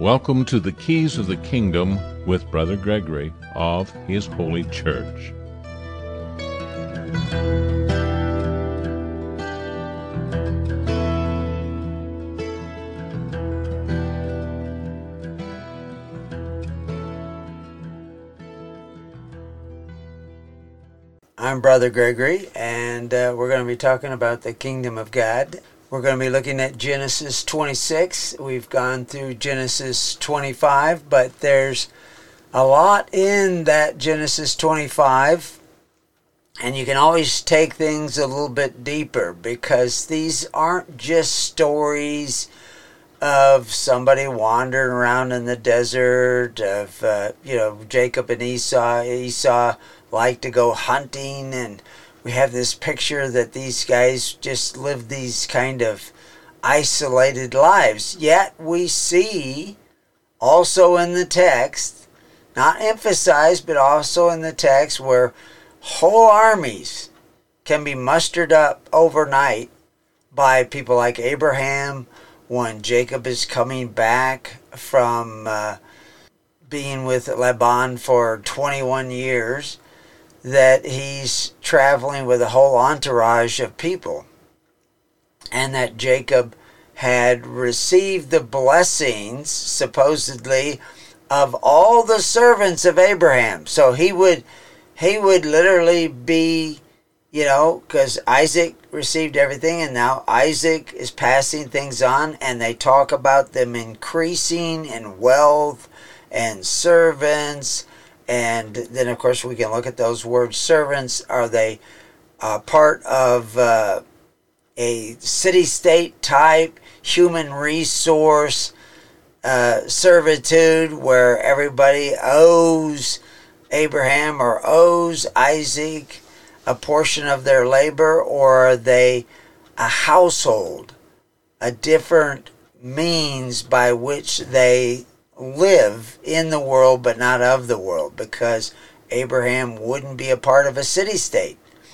Welcome to the Keys of the Kingdom with Brother Gregory of His Holy Church. I'm Brother Gregory, and we're going to be talking about the Kingdom of God. We're going to be looking at Genesis 26. We've gone through Genesis 25, but there's a lot in that Genesis 25, and you can always take things a little bit deeper, because these aren't just stories of somebody wandering around in the desert, of Jacob and Esau. Esau liked to go hunting, and we have this picture that these guys just live these kind of isolated lives. Yet we see also in the text, not emphasized, but also in the text, where whole armies can be mustered up overnight by people like Abraham when Jacob is coming back from being with Laban for 21 years. That he's traveling with a whole entourage of people, and that Jacob had received the blessings, supposedly, of all the servants of Abraham. So he would literally be, because Isaac received everything, and now Isaac is passing things on, and they talk about them increasing in wealth and servants. And then, of course, we can look at those words. Servants, are they part of a city-state type, human resource servitude, where everybody owes Abraham or owes Isaac a portion of their labor? Or are they a household, a different means by which they live in the world but not of the world, because Abraham wouldn't be a part of a city-state?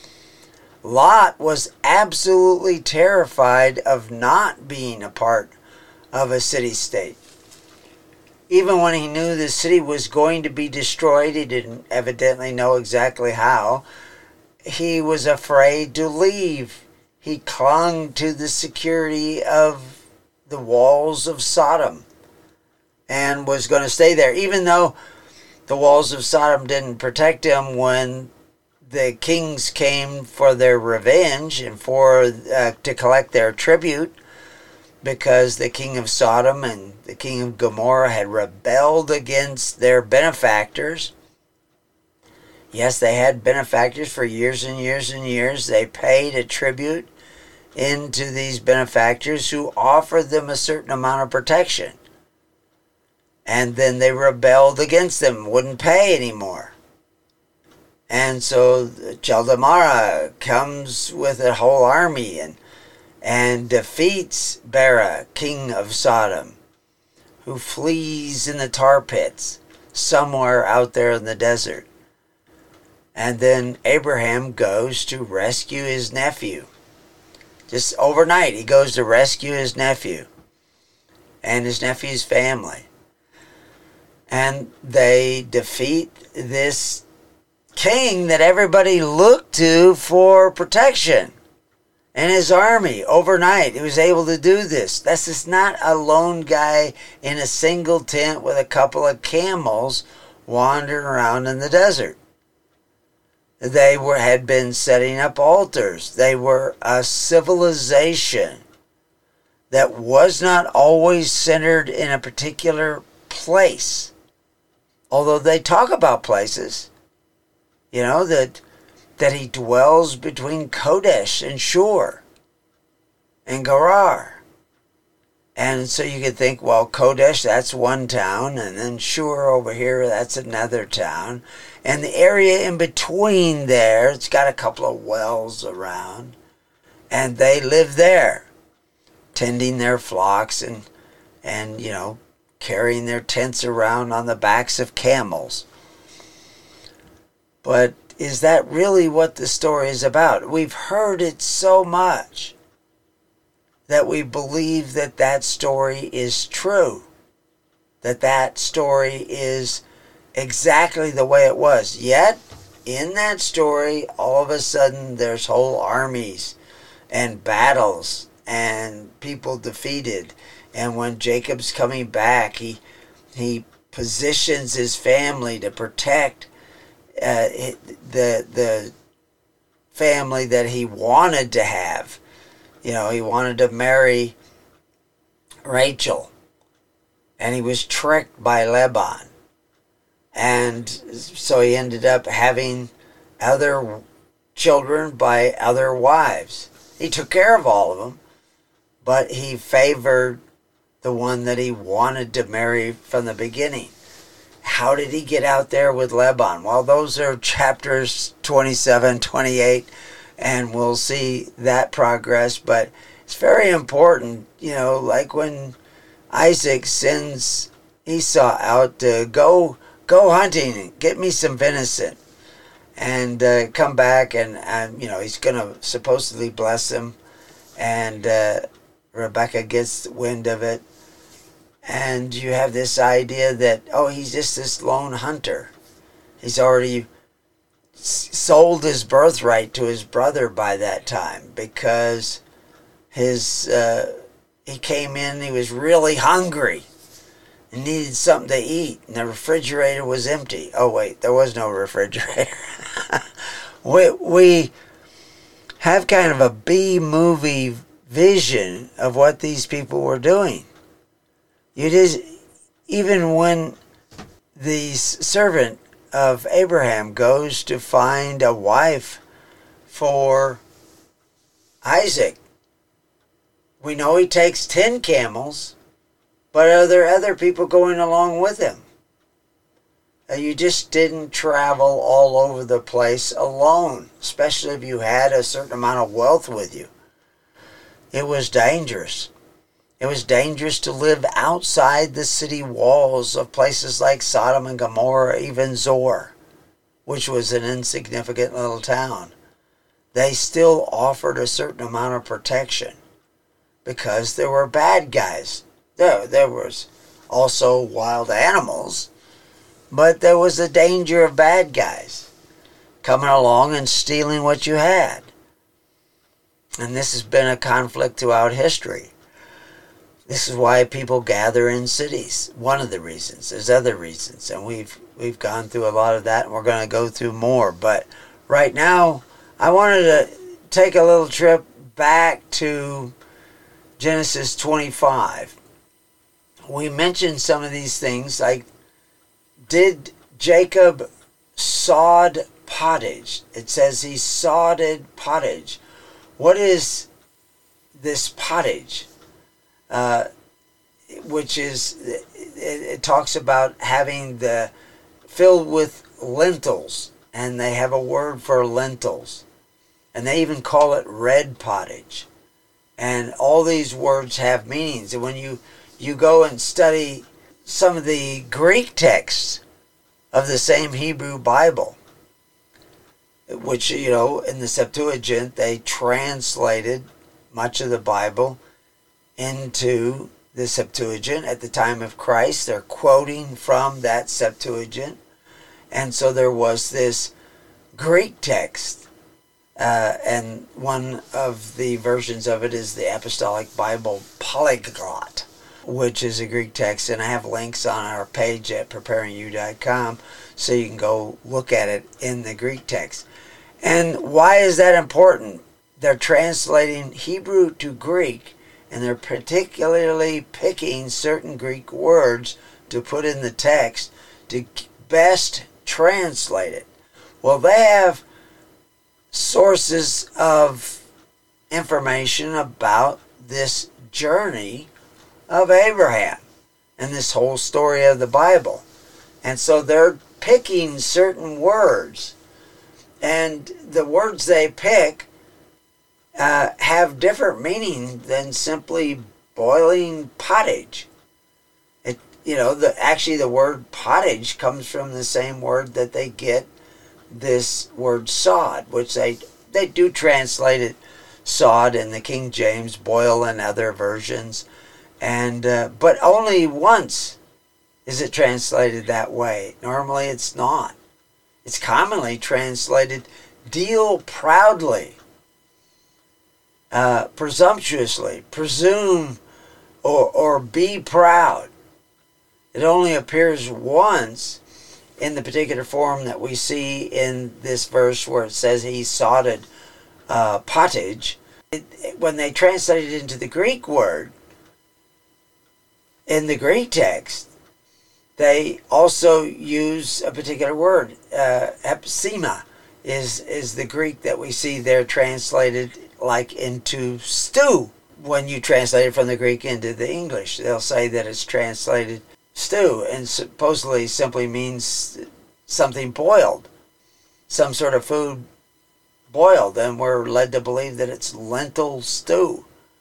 Lot was absolutely terrified of not being a part of a city-state. Even when he knew the city was going to be destroyed, he didn't evidently know exactly how, he was afraid to leave. He clung to the security of the walls of Sodom and was going to stay there, even though the walls of Sodom didn't protect him when the kings came for their revenge and to collect their tribute, because the king of Sodom and the king of Gomorrah had rebelled against their benefactors. Yes, they had benefactors for years and years and years. They paid a tribute into these benefactors who offered them a certain amount of protection. And then they rebelled against them, wouldn't pay anymore. And so Chaldamara comes with a whole army and defeats Bera, king of Sodom, who flees in the tar pits somewhere out there in the desert. And then Abraham goes to rescue his nephew. Just overnight, he goes to rescue his nephew and his nephew's family. And they defeat this king that everybody looked to for protection, and his army overnight. He was able to do this. This is not a lone guy in a single tent with a couple of camels wandering around in the desert. They had been setting up altars. They were a civilization that was not always centered in a particular place. Although they talk about places, that he dwells between Kodesh and Shur and Gerar. And so you could think, well, Kodesh, that's one town, and then Shur over here, that's another town. And the area in between there, it's got a couple of wells around, and they live there, tending their flocks and carrying their tents around on the backs of camels. But is that really what the story is about? We've heard it so much that we believe that story is true. that story is exactly the way it was. Yet, in that story, all of a sudden, there's whole armies and battles and people defeated. And when Jacob's coming back, he positions his family to protect the family that he wanted to have. You know, he wanted to marry Rachel, and he was tricked by Laban. And so he ended up having other children by other wives. He took care of all of them, but he favored the one that he wanted to marry from the beginning. How did he get out there with Laban? Well, those are chapters 27, 28, and we'll see that progress. But it's very important, you know, like when Isaac sends Esau out to go hunting and get me some venison, and come back, and you know, he's going to supposedly bless him, and Rebecca gets wind of it, and you have this idea that, oh, he's just this lone hunter. He's already sold his birthright to his brother by that time, because he came in, he was really hungry and needed something to eat, and the refrigerator was empty. Oh wait, there was no refrigerator. we have kind of a B-movie vision of what these people were doing. Even when the servant of Abraham goes to find a wife for Isaac, we know he takes 10 camels, but are there other people going along with him? You just didn't travel all over the place alone, especially if you had a certain amount of wealth with you. It was dangerous. It was dangerous to live outside the city walls of places like Sodom and Gomorrah, even Zoar, which was an insignificant little town. They still offered a certain amount of protection because there were bad guys. There was also wild animals, but there was a danger of bad guys coming along and stealing what you had. And this has been a conflict throughout history. This is why people gather in cities. One of the reasons. There's other reasons, and we've gone through a lot of that, and we're going to go through more. But right now, I wanted to take a little trip back to Genesis 25. We mentioned some of these things, like, did Jacob sod pottage? It says he sodded pottage. What is this pottage? Which is, it talks about having filled with lentils, and they have a word for lentils, and they even call it red pottage. And all these words have meanings. And when you go and study some of the Greek texts of the same Hebrew Bible, which, you know, in the Septuagint, they translated much of the Bible into the Septuagint at the time of Christ. They're quoting from that Septuagint. And so there was this Greek text, and one of the versions of it is the Apostolic Bible Polyglot, which is a Greek text, and I have links on our page at preparingyou.com so you can go look at it in the Greek text. And why is that important? They're translating Hebrew to Greek, and they're particularly picking certain Greek words to put in the text to best translate it. Well, they have sources of information about this journey of Abraham and this whole story of the Bible. And so they're picking certain words. And the words they pick have different meaning than simply boiling pottage. Actually the word pottage comes from the same word that they get this word sod, which they do translate it sod in the King James, boil in other versions, and but only once is it translated that way. Normally it's not. It's commonly translated deal proudly, presumptuously, presume, or be proud. It only appears once in the particular form that we see in this verse where it says he sodded pottage. When they translate it into the Greek word, in the Greek text, they also use a particular word. Hepsima is the Greek that we see there translated like into stew. When you translate it from the Greek into the English, they'll say that it's translated stew, and supposedly simply means something boiled, some sort of food boiled, and we're led to believe that it's lentil stew.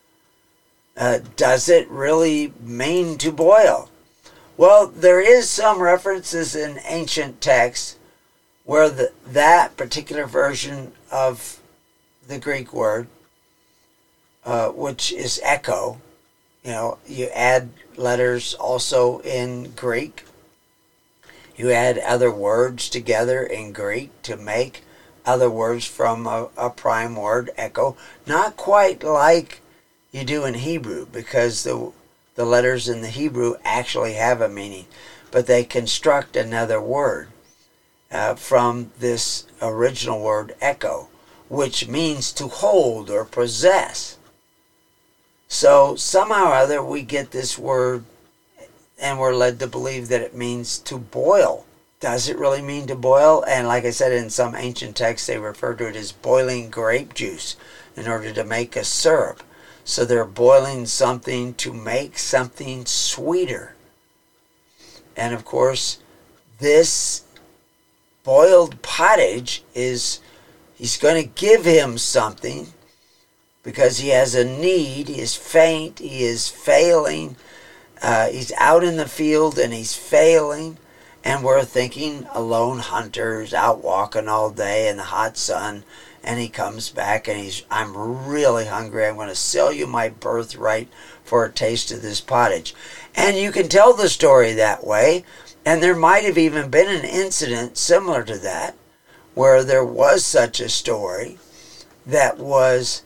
Does it really mean to boil? Well, there is some references in ancient texts where that particular version of the Greek word, which is echo, you add letters also in Greek. You add other words together in Greek to make other words from a prime word, echo. Not quite like you do in Hebrew, because the letters in the Hebrew actually have a meaning, but they construct another word from this original word, echo, which means to hold or possess. So somehow or other we get this word and we're led to believe that it means to boil. Does it really mean to boil? And like I said, in some ancient texts they refer to it as boiling grape juice in order to make a syrup. So they're boiling something to make something sweeter. And of course, this boiled pottage he's going to give him something because he has a need. He is faint. He is failing. He's out in the field and he's failing. And we're thinking a lone hunter is out walking all day in the hot sun. And he comes back and I'm really hungry. I'm going to sell you my birthright for a taste of this pottage. And you can tell the story that way. And there might have even been an incident similar to that, where there was such a story that was,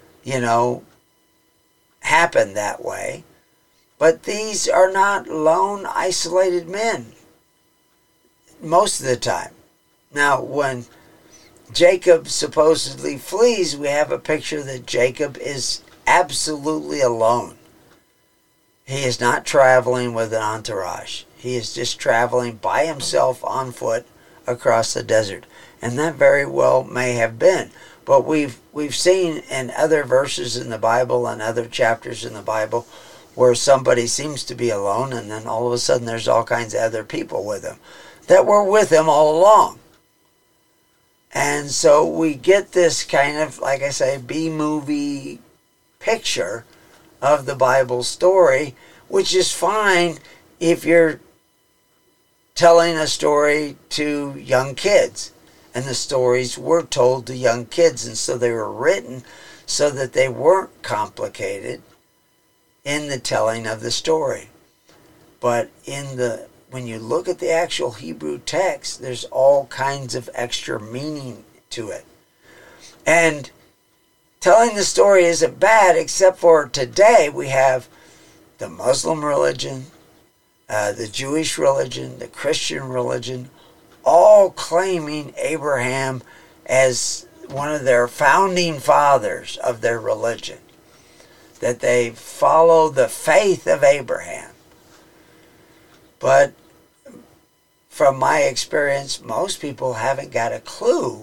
happened that way. But these are not lone, isolated men most of the time. Now, when Jacob supposedly flees, we have a picture that Jacob is absolutely alone. He is not traveling with an entourage. He is just traveling by himself on foot across the desert. And that very well may have been. But we've seen in other verses in the Bible and other chapters in the Bible where somebody seems to be alone, and then all of a sudden there's all kinds of other people with him that were with him all along. And so we get this kind of, like I say, B-movie picture of the Bible story, which is fine if you're telling a story to young kids. And the stories were told to young kids, and so they were written so that they weren't complicated in the telling of the story. But when you look at the actual Hebrew text, there's all kinds of extra meaning to it. And telling the story isn't bad, except for today we have the Muslim religion, the Jewish religion, the Christian religion, all claiming Abraham as one of their founding fathers of their religion, that they follow the faith of Abraham. But from my experience, most people haven't got a clue.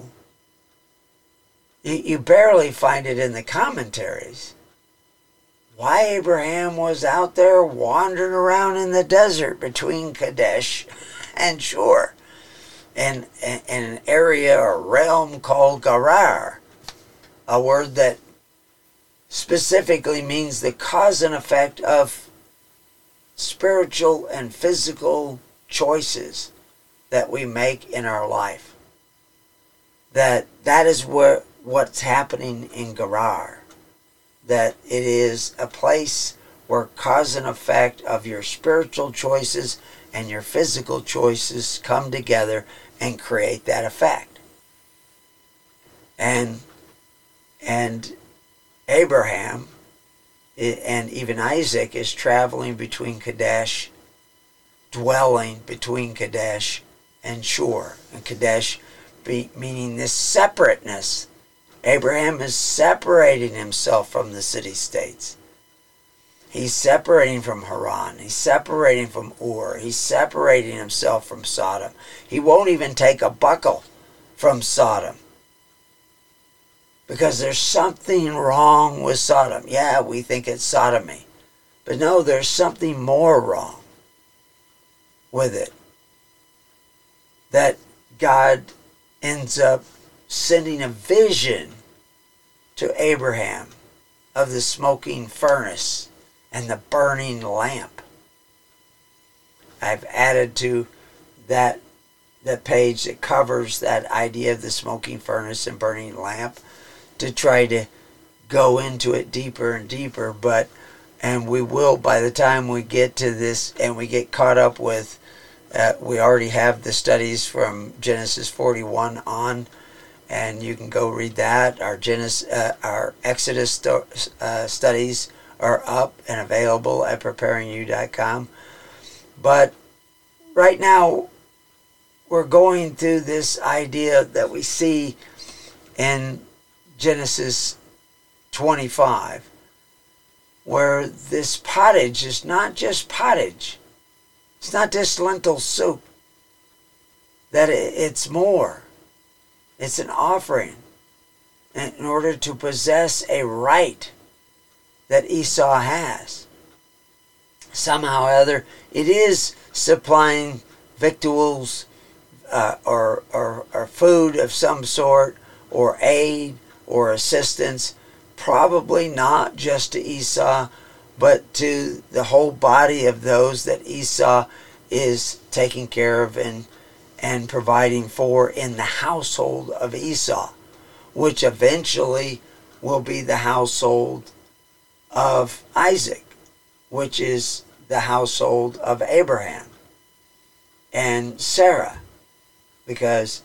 You barely find it in the commentaries. Why Abraham was out there wandering around in the desert between Kadesh and Shur, in an area or realm called Gerar, a word that specifically means the cause and effect of spiritual and physical choices that we make in our life. That is what's happening in Gerar. That it is a place where cause and effect of your spiritual choices and your physical choices come together and create that effect. And Abraham and even Isaac is traveling between Kadesh, dwelling between Kadesh and Shur. And Kadesh meaning this separateness. Abraham is separating himself from the city-states. He's separating from Haran. He's separating from Ur. He's separating himself from Sodom. He won't even take a buckle from Sodom, because there's something wrong with Sodom. Yeah, we think it's sodomy. But no, there's something more wrong with it. That God ends up sending a vision to Abraham of the smoking furnace and the burning lamp. I've added to that the page that covers that idea of the smoking furnace and burning lamp to try to go into it deeper and deeper, and we will by the time we get to this and we get caught up with we already have the studies from Genesis 41 on, and you can go read that. Our Exodus studies are up and available at preparingyou.com. But right now, we're going through this idea that we see in Genesis 25, where this pottage is not just pottage. It's not just lentil soup. That it's more. It's an offering in order to possess a right that Esau has. Somehow or other, it is supplying victuals or food of some sort, or aid or assistance, probably not just to Esau, but to the whole body of those that Esau is taking care of and providing for in the household of Esau, which eventually will be the household of Isaac, which is the household of Abraham and Sarah, because,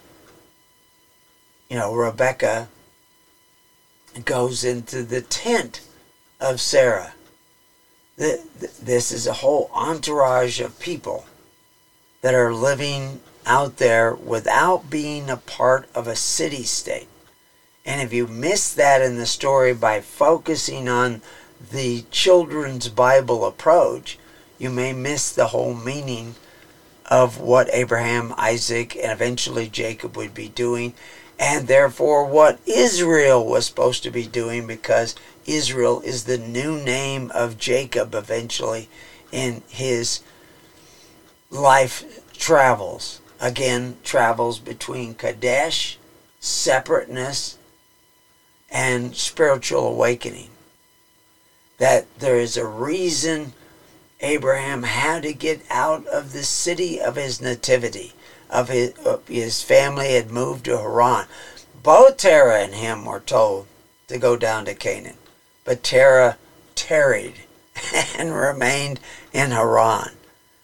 Rebekah goes into the tent of Sarah. This is a whole entourage of people that are living out there without being a part of a city-state. And if you miss that in the story by focusing on the children's Bible approach, you may miss the whole meaning of what Abraham, Isaac, and eventually Jacob would be doing, and therefore what Israel was supposed to be doing, because Israel is the new name of Jacob eventually in his life travels. Again, travels between Kadesh, separateness, and spiritual awakening. That there is a reason Abraham had to get out of the city of his nativity, of his family had moved to Haran. Both Terah and him were told to go down to Canaan, but Terah tarried and remained in Haran.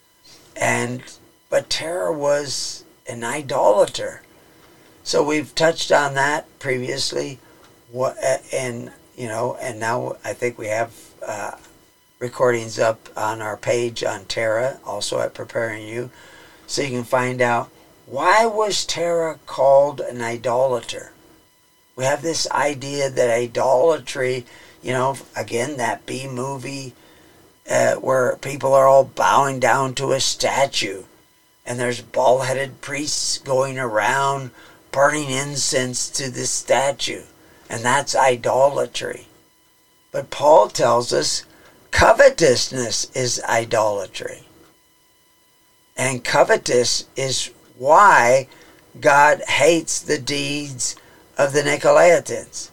But Terah was an idolater. So we've touched on that previously, and now I think we have recordings up on our page on Terah, also at Preparing You, so you can find out why was Terah called an idolater. We have this idea that idolatry, again, that B movie where people are all bowing down to a statue, and there's bald-headed priests going around burning incense to this statue, and that's idolatry. But Paul tells us covetousness is idolatry. And covetous is why God hates the deeds of the Nicolaitans.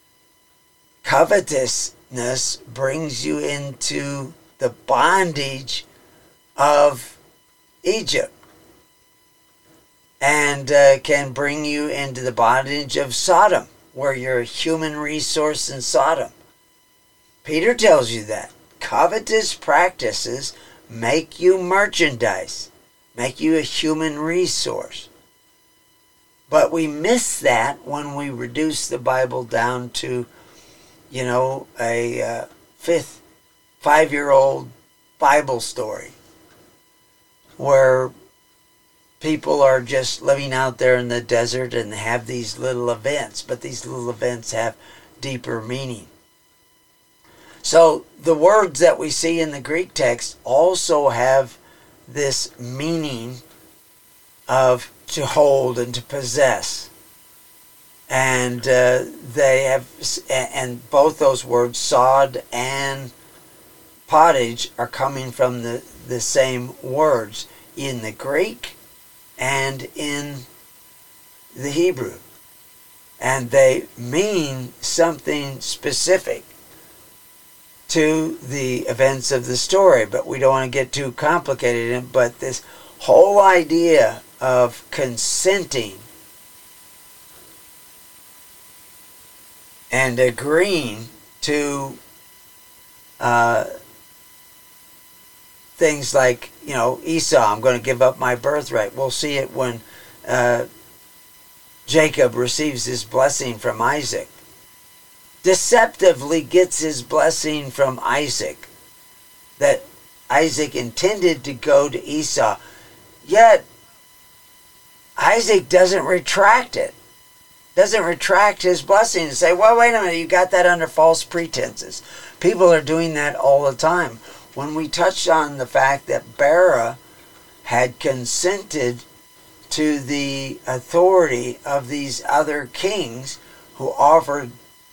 Covetousness brings you into the bondage of Egypt, and can bring you into the bondage of Sodom, where you're a human resource in Sodom. Peter tells you that. Covetous practices make you merchandise. make you a human resource. But we miss that when we reduce the Bible down to, a 5-year-old Bible story where people are just living out there in the desert and have these little events, but these little events have deeper meaning. So the words that we see in the Greek text also have this meaning of to hold and to possess. And they have, and both those words, sod and pottage, are coming from the same words in the Greek and in the Hebrew. And they mean something specific to the events of the story, but we don't want to get too complicated in it. But this whole idea of consenting and agreeing to things like, Esau, I'm going to give up my birthright. We'll see it when Jacob receives his blessing from Isaac. Deceptively gets his blessing from Isaac, that Isaac intended to go to Esau. Yet Isaac doesn't retract it. Doesn't retract his blessing and say, well, wait a minute, you got that under false pretenses. People are doing that all the time. When we touched on the fact that Bera had consented to the authority of these other kings who offered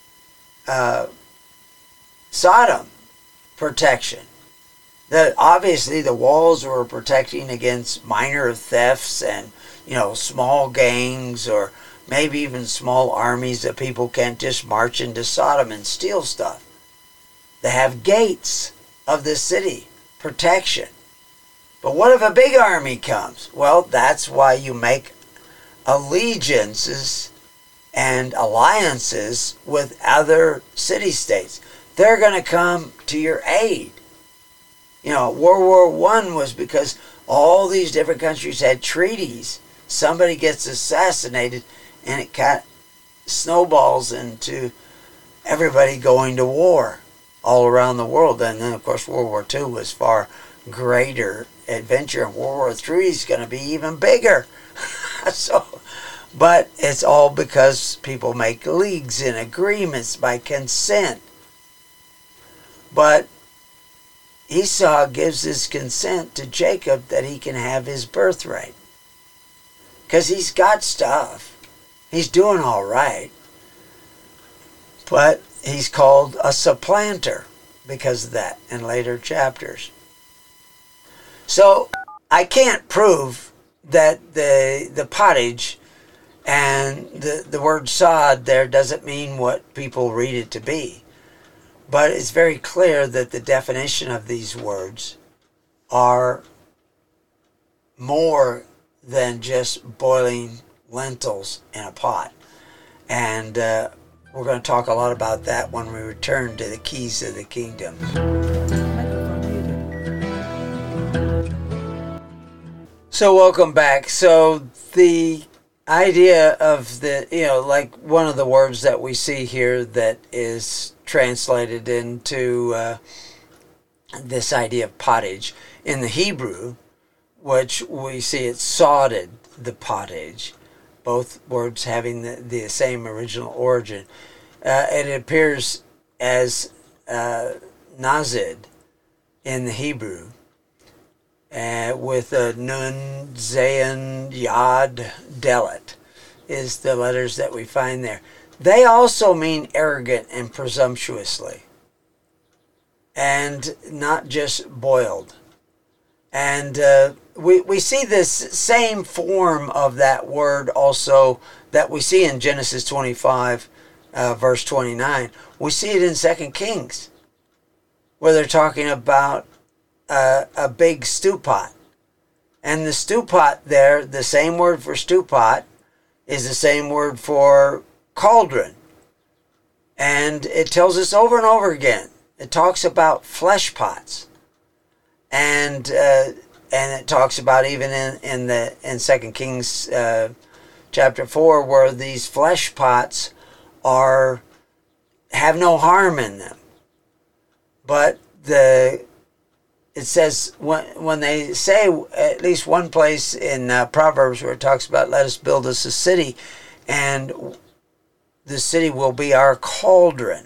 Sodom protection. That obviously the walls were protecting against minor thefts and, small gangs or maybe even small armies that people can't just march into Sodom and steal stuff. They have gates of the city, protection. But what if a big army comes? Well, that's why you make allegiances and alliances with other city-states. They're going to come to your aid. World War I was because all these different countries had treaties. Somebody gets assassinated and it snowballs into everybody going to war all around the world. And then, of course, World War II was far greater adventure. And World War III is going to be even bigger. But it's all because people make leagues and agreements by consent. But Esau gives his consent to Jacob that he can have his birthright. Because he's got stuff. He's doing all right. But he's called a supplanter because of that in later chapters. So I can't prove that the pottage and the word sod there doesn't mean what people read it to be. But it's very clear that the definition of these words are more than just boiling lentils in a pot. And we're going to talk a lot about that when we return to the keys of the kingdom. So welcome back. So the idea of like one of the words that we see here that is translated into this idea of pottage in the Hebrew, which we see it sodded, the pottage, both words having the same original origin. It appears as nazid in the Hebrew, with a nun, zayin, yod, delet is the letters that we find there. They also mean arrogant and presumptuously, and not just boiled. And we see this same form of that word also that we see in Genesis 25, verse 29. We see it in 2 Kings, where they're talking about a big stew pot. And the stew pot there, the same word for stew pot, is the same word for cauldron. And it tells us over and over again. It talks about flesh pots. And and it talks about even in 2 Kings chapter 4, where these flesh pots have no harm in them. But it says when they say, at least one place in Proverbs where it talks about, let us build us a city, and the city will be our cauldron,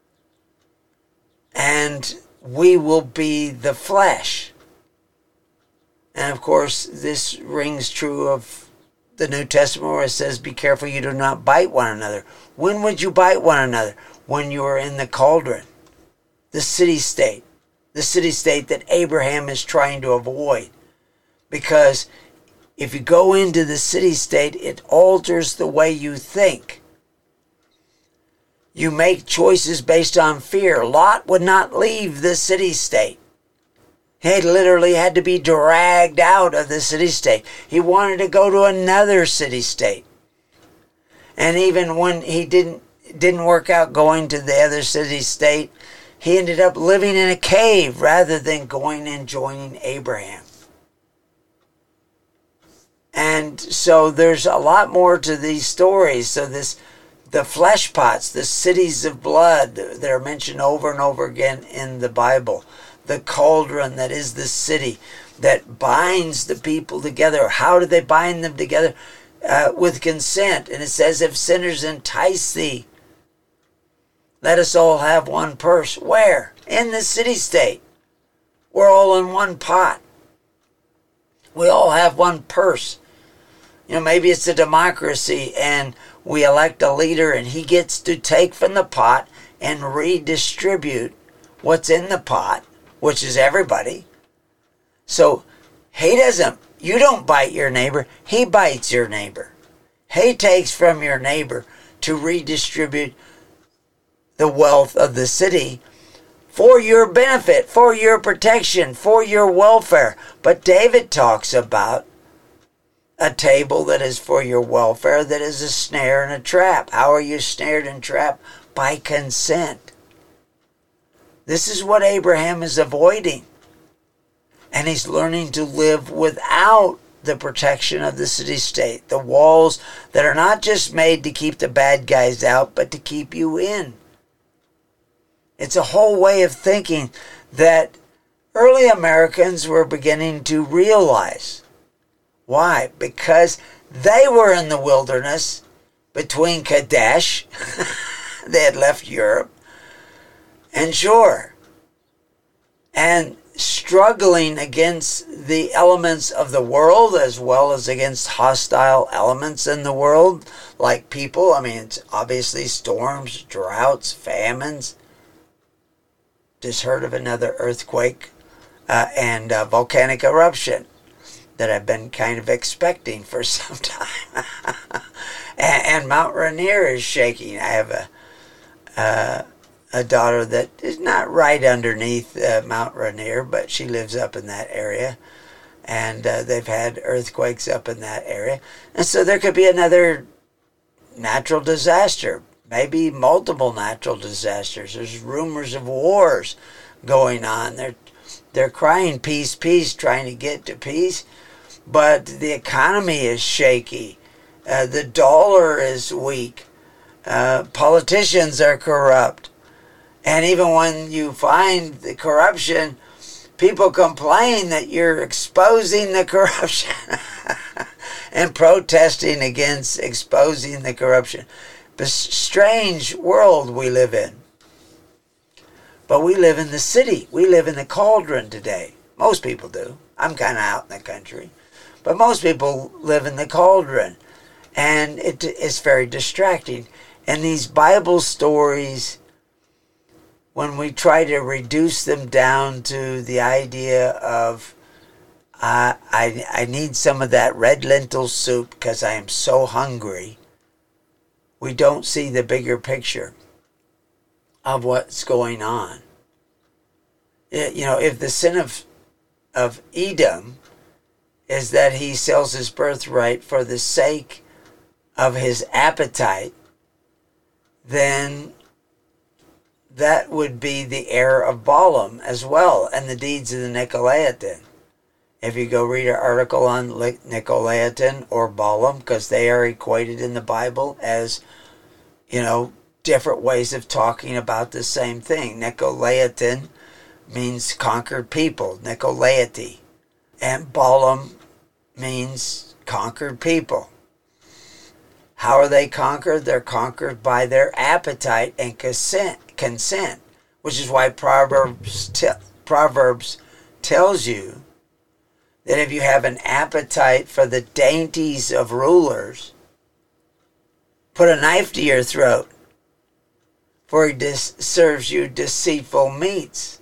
and we will be the flesh. And of course, this rings true of the New Testament, where it says, be careful you do not bite one another. When would you bite one another? When you are in the cauldron, the city-state that Abraham is trying to avoid. Because if you go into the city-state, it alters the way you think. You make choices based on fear. Lot would not leave the city-state. He literally had to be dragged out of the city-state. He wanted to go to another city-state. And even when he didn't work out going to the other city-state, he ended up living in a cave rather than going and joining Abraham. And so there's a lot more to these stories. So the flesh pots, the cities of blood that are mentioned over and over again in the Bible, the cauldron that is the city that binds the people together. How do they bind them together? With consent. And it says, if sinners entice thee, let us all have one purse. Where? In the city-state. We're all in one pot. We all have one purse. Maybe it's a democracy and we elect a leader and he gets to take from the pot and redistribute what's in the pot, which is everybody. So you don't bite your neighbor, he bites your neighbor. He takes from your neighbor to redistribute the wealth of the city for your benefit, for your protection, for your welfare. But David talks about a table that is for your welfare, that is a snare and a trap. How are you snared and trapped? By consent. This is what Abraham is avoiding. And he's learning to live without the protection of the city-state. The walls that are not just made to keep the bad guys out, but to keep you in. It's a whole way of thinking that early Americans were beginning to realize. Why? Because they were in the wilderness between Kadesh, they had left Europe, and Shur, and struggling against the elements of the world as well as against hostile elements in the world, like people. It's obviously storms, droughts, famines. Just heard of another earthquake and volcanic eruption that I've been kind of expecting for some time. and Mount Rainier is shaking. I have a daughter that is not right underneath Mount Rainier, but she lives up in that area. And they've had earthquakes up in that area. And so there could be another natural disaster, maybe multiple natural disasters. There's rumors of wars going on. They're crying peace, peace, trying to get to peace. But the economy is shaky. The dollar is weak. Politicians are corrupt. And even when you find the corruption, people complain that you're exposing the corruption and protesting against exposing the corruption. The strange world we live in. But we live in the city. We live in the cauldron today. Most people do. I'm kind of out in the country. But most people live in the cauldron. And it's very distracting. And these Bible stories, when we try to reduce them down to the idea of, I need some of that red lentil soup because I am so hungry, we don't see the bigger picture of what's going on. If the sin of Edom is that he sells his birthright for the sake of his appetite, then that would be the error of Balaam as well, and the deeds of the Nicolaitan. If you go read an article on Nicolaitan or Balaam, because they are equated in the Bible as, different ways of talking about the same thing. Nicolaitan means conquered people, Nicolaiti. And Balaam means conquered people. How are they conquered? They're conquered by their appetite and consent, which is why Proverbs tells you that if you have an appetite for the dainties of rulers, put a knife to your throat, for he serves you deceitful meats.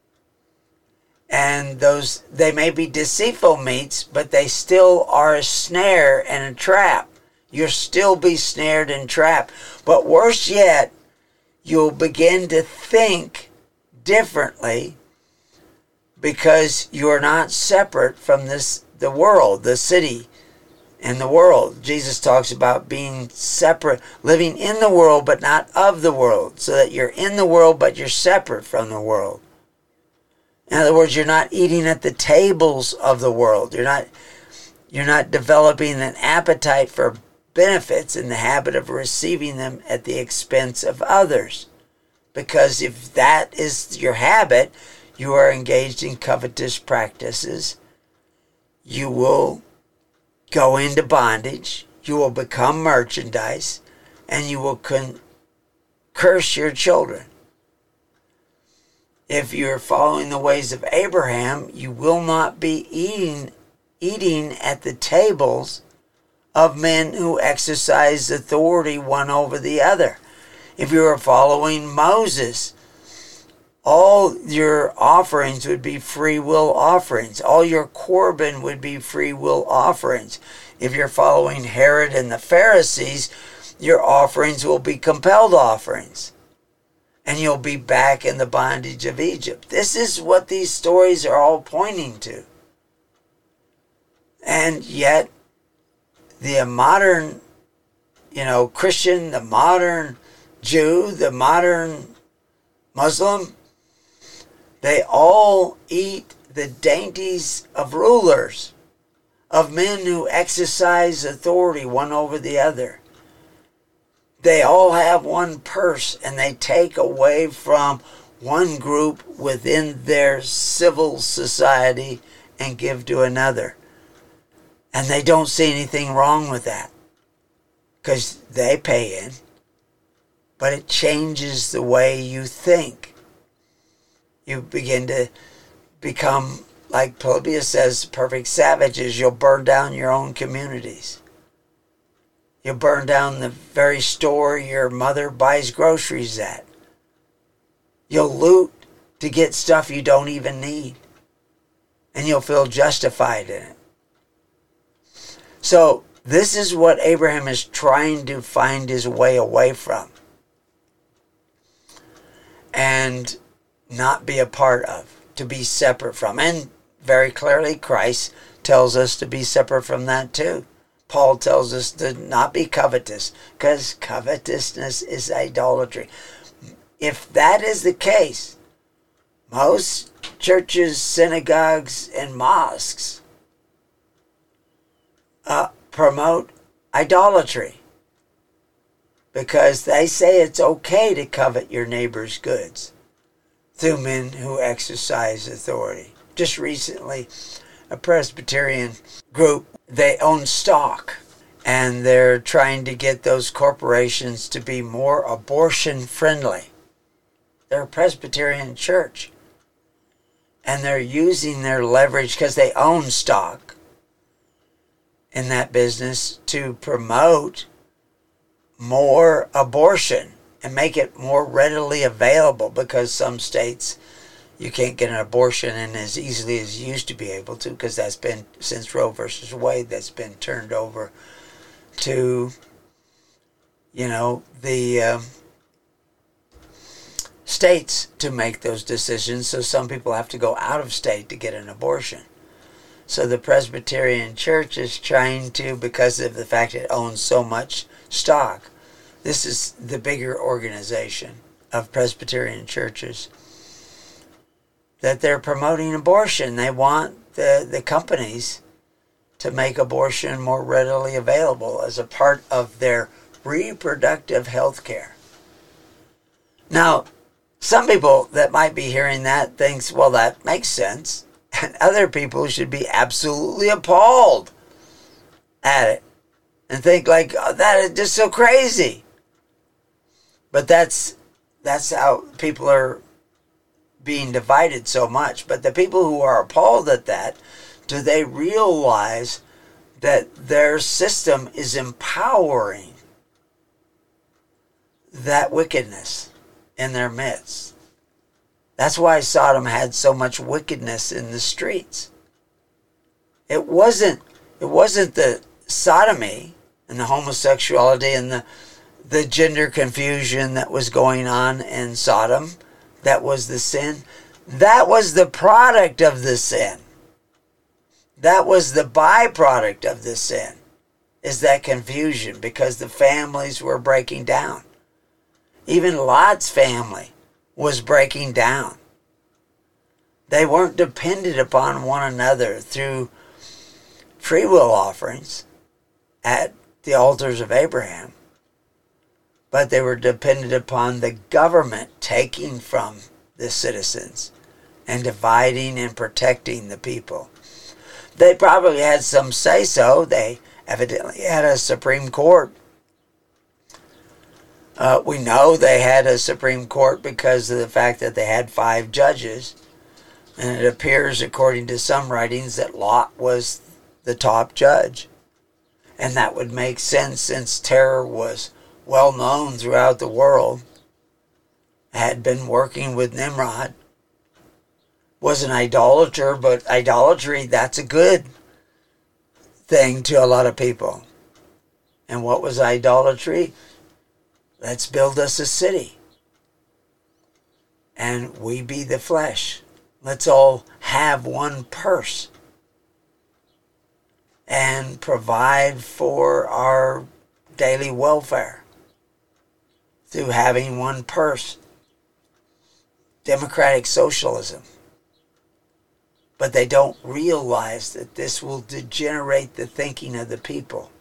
And they may be deceitful meats, but they still are a snare and a trap. You'll still be snared and trapped. But worse yet, you'll begin to think differently because you're not separate from the world, the city, and the world. Jesus talks about being separate, living in the world but not of the world, so that you're in the world but you're separate from the world. In other words, you're not eating at the tables of the world. You're not developing an appetite for benefits in the habit of receiving them at the expense of others. Because if that is your habit, you are engaged in covetous practices. You will go into bondage. You will become merchandise. And you will curse your children. If you're following the ways of Abraham, you will not be eating at the tables of men who exercise authority one over the other. If you are following Moses, all your offerings would be free will offerings. All your Corban would be free will offerings. If you're following Herod and the Pharisees, your offerings will be compelled offerings. And you'll be back in the bondage of Egypt. This is what these stories are all pointing to. And yet, the modern, Christian, the modern Jew, the modern Muslim, they all eat the dainties of rulers, of men who exercise authority one over the other. They all have one purse, and they take away from one group within their civil society and give to another. And they don't see anything wrong with that because they pay in. But it changes the way you think. You begin to become, like Polybius says, perfect savages. You'll burn down your own communities. You'll burn down the very store your mother buys groceries at. You'll loot to get stuff you don't even need. And you'll feel justified in it. So this is what Abraham is trying to find his way away from. And not be a part of. To be separate from. And very clearly Christ tells us to be separate from that too. Paul tells us to not be covetous, because covetousness is idolatry. If that is the case, most churches, synagogues, and mosques promote idolatry, because they say it's okay to covet your neighbor's goods through men who exercise authority. Just recently, a Presbyterian group, they own stock, and they're trying to get those corporations to be more abortion friendly. They're a Presbyterian church, and they're using their leverage because they own stock in that business to promote more abortion and make it more readily available, because some states you can't get an abortion in as easily as you used to be able to, because that's been, since Roe versus Wade, that's been turned over to, the states to make those decisions. So some people have to go out of state to get an abortion. So the Presbyterian Church is trying to, because of the fact it owns so much stock, this is the bigger organization of Presbyterian churches, that they're promoting abortion. They want the companies to make abortion more readily available as a part of their reproductive health care. Now, some people that might be hearing that thinks, well, that makes sense. And other people should be absolutely appalled at it and think like, oh, that is just so crazy. But that's how people are being divided so much. But the people who are appalled at that, do they realize that their system is empowering that wickedness in their midst? That's why Sodom had so much wickedness in the streets. It wasn't the sodomy and the homosexuality and the gender confusion that was going on in Sodom that was the sin. That was the product of the sin. That was the byproduct of the sin, is that confusion, because the families were breaking down. Even Lot's family was breaking down. They weren't dependent upon one another through free will offerings at the altars of Abraham, but they were dependent upon the government taking from the citizens and dividing and protecting the people. They probably had some say-so. They evidently had a Supreme Court. We know they had a Supreme Court because of the fact that they had 5 judges. And it appears, according to some writings, that Lot was the top judge. And that would make sense since terror was well known throughout the world. Had been working with Nimrod. Was an idolater, but idolatry, that's a good thing to a lot of people. And what was idolatry? Let's build us a city. And we be the flesh. Let's all have one purse. And provide for our daily welfare through having one purse. Democratic socialism. But they don't realize that this will degenerate the thinking of the people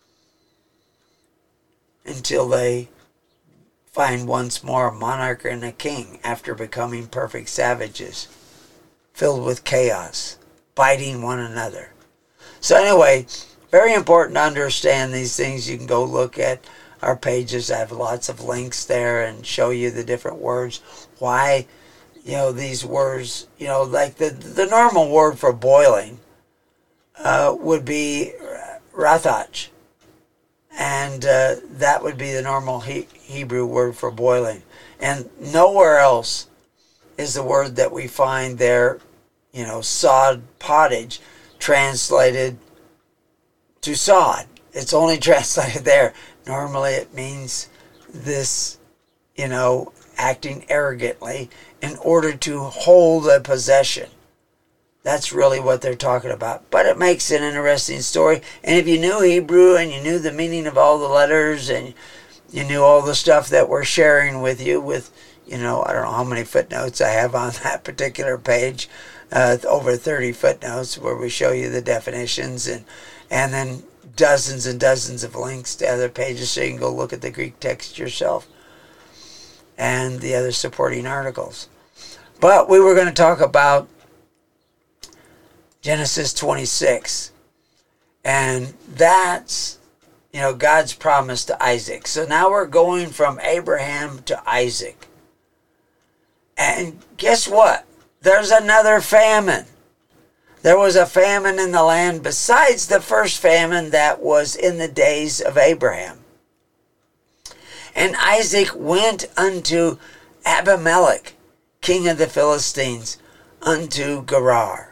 until they find once more a monarch and a king after becoming perfect savages, filled with chaos, biting one another. So anyway, very important to understand these things. You can go look at our pages. I have lots of links there and show you the different words. Why, these words, like the normal word for boiling would be rathach. And that would be the normal Hebrew word for boiling. And nowhere else is the word that we find there, sod pottage, translated to sod. It's only translated there. Normally it means this, acting arrogantly in order to hold a possession. That's really what they're talking about. But it makes an interesting story. And if you knew Hebrew and you knew the meaning of all the letters and you knew all the stuff that we're sharing with you with, I don't know how many footnotes I have on that particular page, over 30 footnotes where we show you the definitions and then dozens and dozens of links to other pages so you can go look at the Greek text yourself and the other supporting articles. But we were going to talk about Genesis 26. And that's, God's promise to Isaac. So now we're going from Abraham to Isaac. And guess what? There's another famine. There was a famine in the land besides the first famine that was in the days of Abraham. And Isaac went unto Abimelech, king of the Philistines, unto Gerar.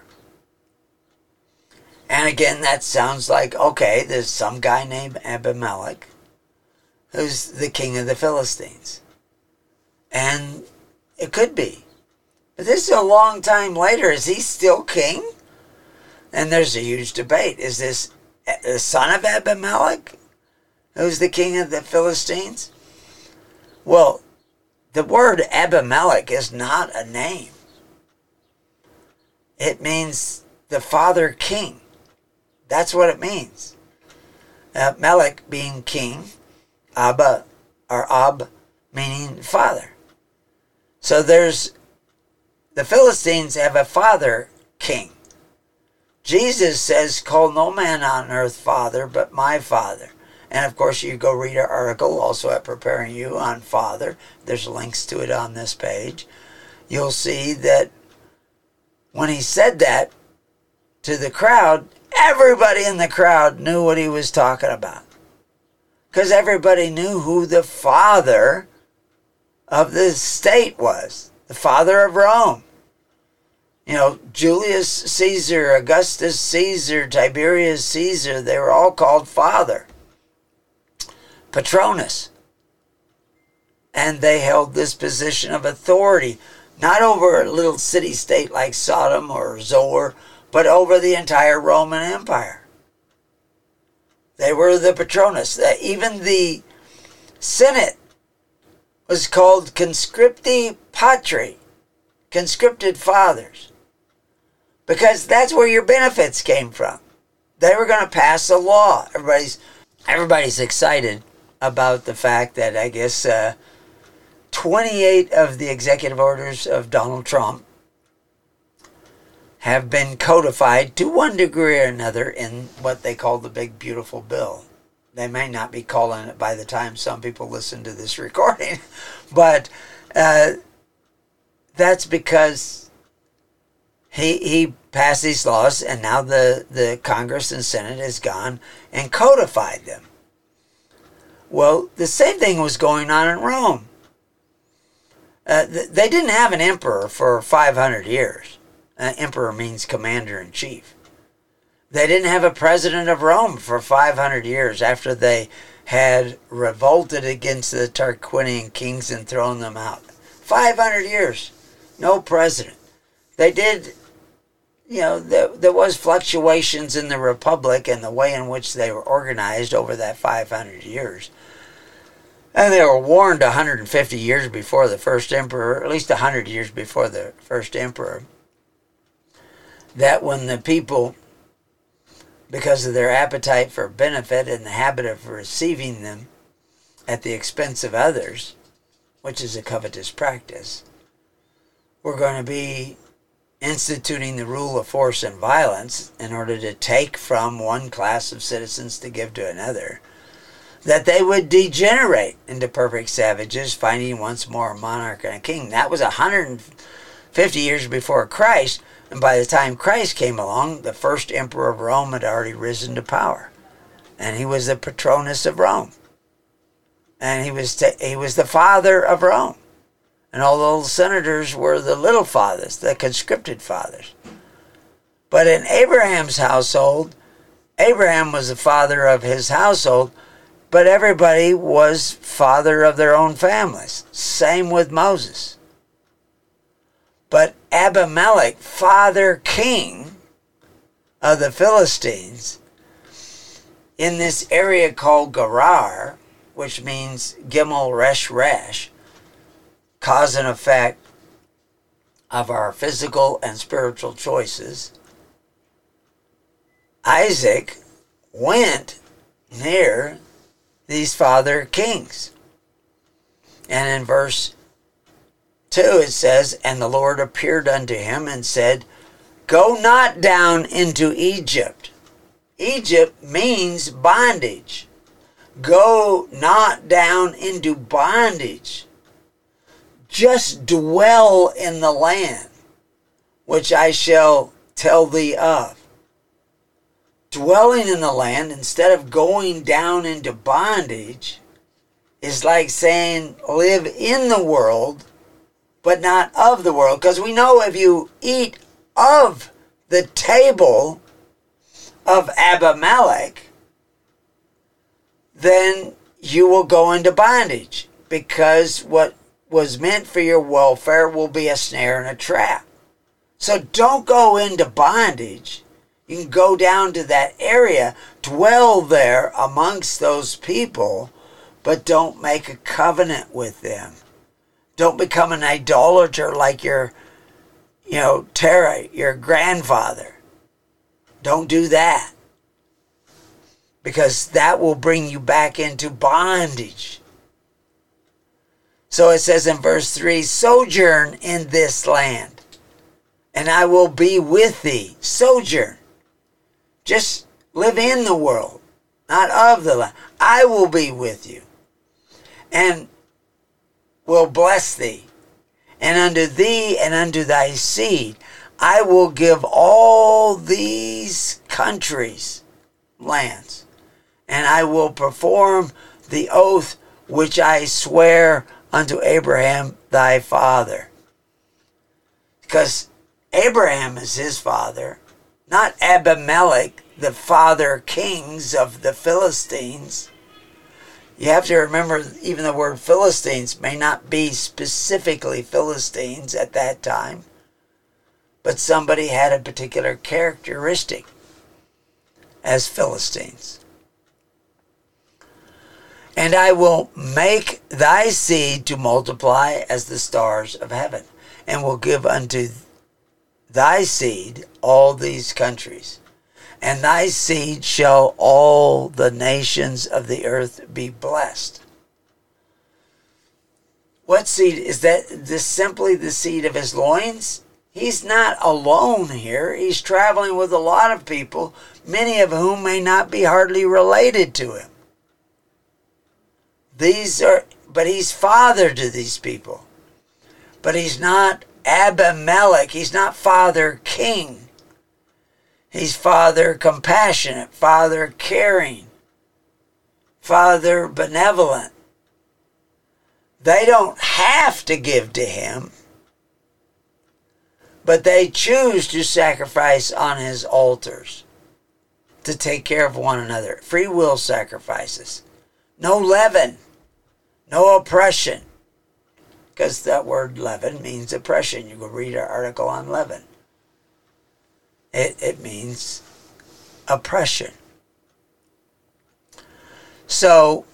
And again, that sounds like, okay, there's some guy named Abimelech who's the king of the Philistines. And it could be. But this is a long time later. Is he still king? And there's a huge debate. Is this the son of Abimelech who's the king of the Philistines? Well, the word Abimelech is not a name. It means the father king. That's what it means. Melech being king, Abba, or Ab meaning father. So the Philistines have a father king. Jesus says, call no man on earth father, but my father. And of course, you go read our article also at Preparing You on Father. There's links to it on this page. You'll see that when he said that to the crowd, everybody in the crowd knew what he was talking about. Because everybody knew who the father of the state was. The father of Rome. You know, Julius Caesar, Augustus Caesar, Tiberius Caesar, they were all called father. Patronus. And they held this position of authority, not over a little city-state like Sodom or Zoar, but over the entire Roman Empire. They were the Patronus. Even the Senate was called conscripti patri, conscripted fathers, because that's where your benefits came from. They were going to pass a law. Everybody's excited about the fact that I guess 28 of the executive orders of Donald Trump have been codified to one degree or another in what they call the Big Beautiful Bill. They may not be calling it by the time some people listen to this recording, but that's because he passed these laws, and now the Congress and Senate has gone and codified them. Well, the same thing was going on in Rome. They didn't have an emperor for 500 years. Emperor means commander-in-chief. They didn't have a president of Rome for 500 years after they had revolted against the Tarquinian kings and thrown them out. 500 years, no president. They did, there was fluctuations in the republic and the way in which they were organized over that 500 years. And they were warned 150 years before the first emperor, at least 100 years before the first emperor, that when the people, because of their appetite for benefit and the habit of receiving them at the expense of others, which is a covetous practice, were going to be instituting the rule of force and violence in order to take from one class of citizens to give to another, that they would degenerate into perfect savages, finding once more a monarch and a king. That was 150 years before Christ. And by the time Christ came along, the first emperor of Rome had already risen to power. And he was the Patronus of Rome. And he was the father of Rome. And all those senators were the little fathers, the conscripted fathers. But in Abraham's household, Abraham was the father of his household, but everybody was father of their own families. Same with Moses. But Abimelech, father king of the Philistines, in this area called Gerar, which means Gimel Resh Resh, cause and effect of our physical and spiritual choices, Isaac went near these father kings. And in verse 2 it says, and the Lord appeared unto him and said, go not down into Egypt. Egypt means bondage. Go not down into bondage. Just dwell in the land, which I shall tell thee of. Dwelling in the land, instead of going down into bondage, is like saying live in the world, but not of the world. Because we know if you eat of the table of Abimelech, then you will go into bondage. Because what was meant for your welfare will be a snare and a trap. So don't go into bondage. You can go down to that area, dwell there amongst those people, but don't make a covenant with them. Don't become an idolater like your Terah, your grandfather. Don't do that. Because that will bring you back into bondage. So it says in verse 3, sojourn in this land, and I will be with thee. Sojourn. Just live in the world, not of the land. I will be with you, and will bless thee. And unto thee and unto thy seed I will give all these countries, lands, and I will perform the oath which I swear unto Abraham thy father. Because Abraham is his father, not Abimelech, the father kings of the Philistines. You have to remember, even the word Philistines may not be specifically Philistines at that time, but somebody had a particular characteristic as Philistines. And I will make thy seed to multiply as the stars of heaven, and will give unto thy seed all these countries. And thy seed shall all the nations of the earth be blessed. What seed is that? This simply the seed of his loins? He's not alone here. He's traveling with a lot of people, many of whom may not be hardly related to him. But he's father to these people. But he's not Abimelech. He's not father king. He's father compassionate, father caring, father benevolent. They don't have to give to him, but they choose to sacrifice on his altars to take care of one another. Free will sacrifices. No leaven, no oppression. Because that word leaven means oppression. You can read our article on leaven. It means oppression. So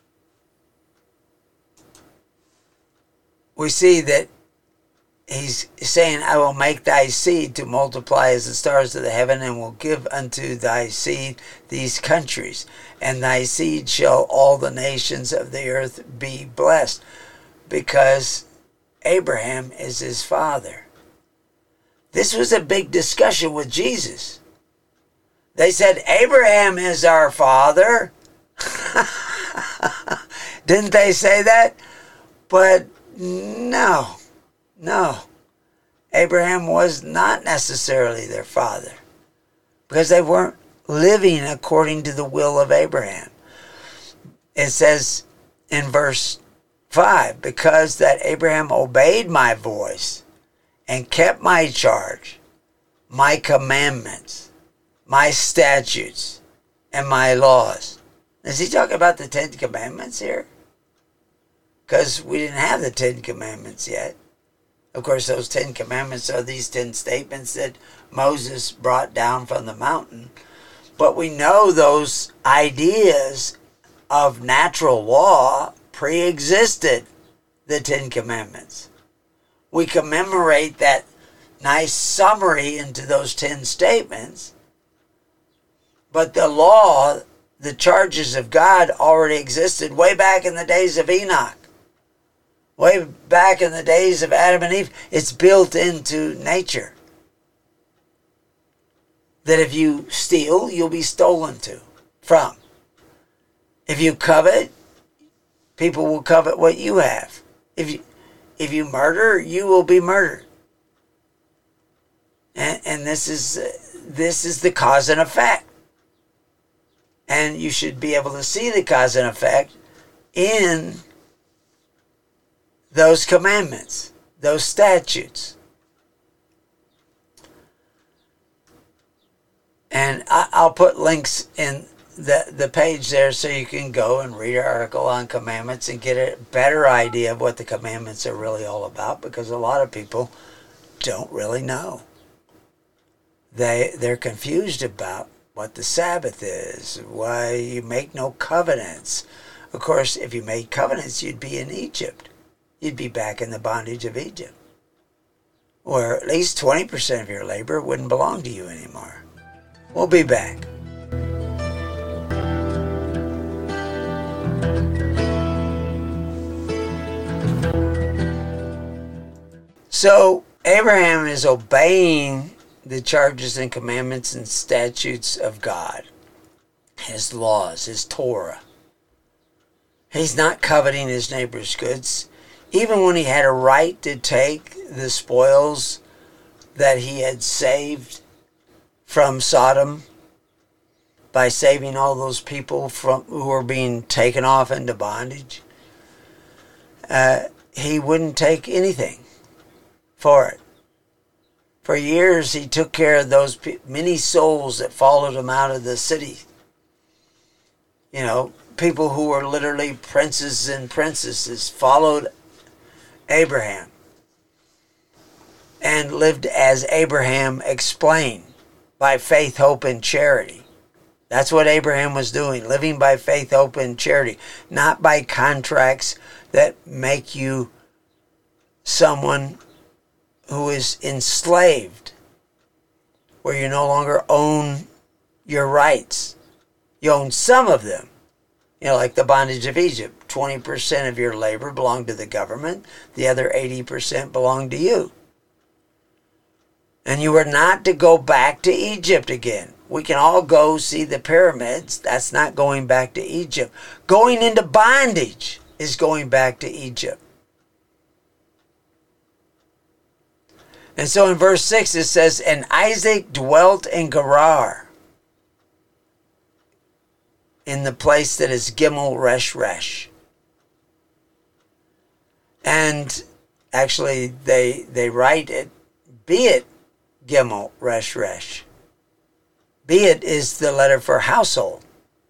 we see that he's saying, I will make thy seed to multiply as the stars of the heaven, and will give unto thy seed these countries. And thy seed shall all the nations of the earth be blessed. Because Abraham is his father. This was a big discussion with Jesus. They said, Abraham is our father. Didn't they say that? But no. Abraham was not necessarily their father, because they weren't living according to the will of Abraham. It says in verse 5, because that Abraham obeyed my voice and kept my charge, my commandments, my statutes, and my laws. Is he talking about the 10 Commandments here? Because we didn't have the 10 Commandments yet. Of course, those 10 Commandments are these 10 statements that Moses brought down from the mountain. But we know those ideas of natural law pre-existed the 10 Commandments. We commemorate that nice summary into those 10 statements. But the law, the charges of God already existed way back in the days of Enoch. Way back in the days of Adam and Eve. It's built into nature. That if you steal, you'll be stolen from. If you covet, people will covet what you have. If you murder, you will be murdered. And this is the cause and effect. And you should be able to see the cause and effect in those commandments, those statutes. And I'll put links in the page there so you can go and read our article on commandments and get a better idea of what the commandments are really all about, because a lot of people don't really know. They're confused about what the Sabbath is, why you make no covenants. Of course, if you made covenants, you'd be in Egypt. You'd be back in the bondage of Egypt, where at least 20% of your labor wouldn't belong to you anymore. We'll be back. So Abraham is obeying the charges and commandments and statutes of God, his laws, his Torah. He's not coveting his neighbor's goods. Even when he had a right to take the spoils that he had saved from Sodom by saving all those people who were being taken off into bondage, he wouldn't take anything for it. For years, he took care of those many souls that followed him out of the city. You know, people who were literally princes and princesses followed Abraham and lived as Abraham explained, by faith, hope, and charity. That's what Abraham was doing, living by faith, hope, and charity, not by contracts that make you someone who is enslaved, where you no longer own your rights. You own some of them. You know, like the bondage of Egypt. 20% of your labor belonged to the government. The other 80% belonged to you. And you were not to go back to Egypt again. We can all go see the pyramids. That's not going back to Egypt. Going into bondage is going back to Egypt. And so in verse 6 it says, and Isaac dwelt in Gerar, in the place that is Gimel Resh Resh. And actually they write it, be it Gimel Resh Resh. Be it is the letter for household.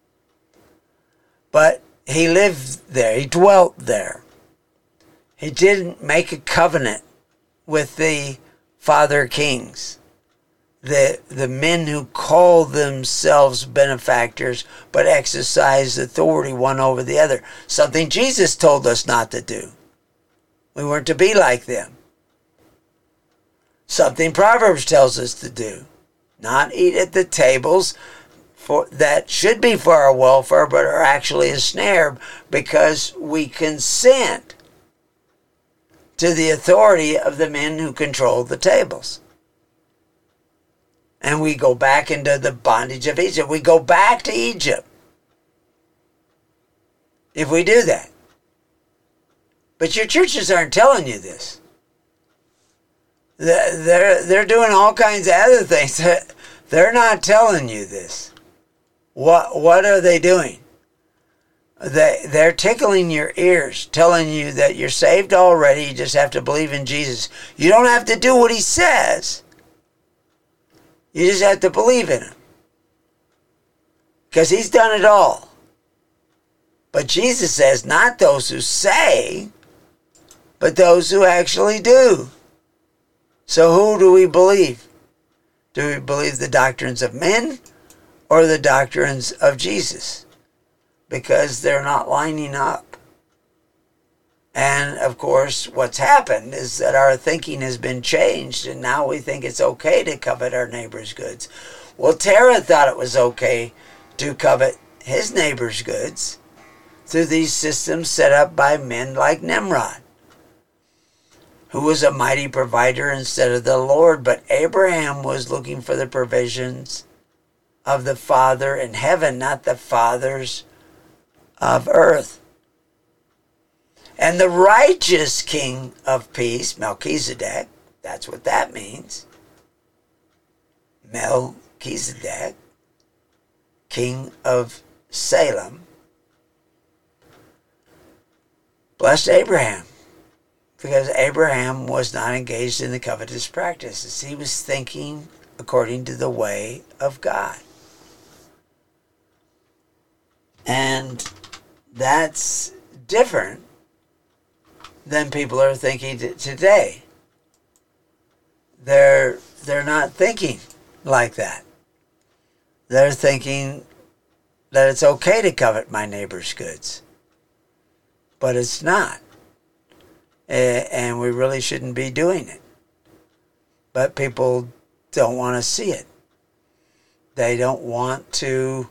But he lived there, he dwelt there. He didn't make a covenant with the father kings, the men who call themselves benefactors but exercise authority one over the other. Something Jesus told us not to do. We weren't to be like them. Something Proverbs tells us to do. Not eat at the tables that should be for our welfare but are actually a snare because we consent to the authority of the men who control the tables. And we go back into the bondage of Egypt. We go back to Egypt if we do that. But your churches aren't telling you this. They're doing all kinds of other things. They're not telling you this. What are they doing? They're tickling your ears, telling you that you're saved already, you just have to believe in Jesus. You don't have to do what he says. You just have to believe in him. Because he's done it all. But Jesus says, not those who say, but those who actually do. So who do we believe? Do we believe the doctrines of men or the doctrines of Jesus? Because they're not lining up. And of course, what's happened is that our thinking has been changed, and now we think it's okay to covet our neighbor's goods. Well, Terah thought it was okay to covet his neighbor's goods through these systems set up by men like Nimrod, who was a mighty provider instead of the Lord. But Abraham was looking for the provisions of the Father in heaven, not the fathers of earth. And the righteous King of peace, Melchizedek, that's what that means. Melchizedek, King of Salem, blessed Abraham, because Abraham was not engaged in the covetous practices. He was thinking according to the way of God. And that's different than people are thinking today. They're not thinking like that. They're thinking that it's okay to covet my neighbor's goods. But it's not. And we really shouldn't be doing it. But people don't want to see it. They don't want to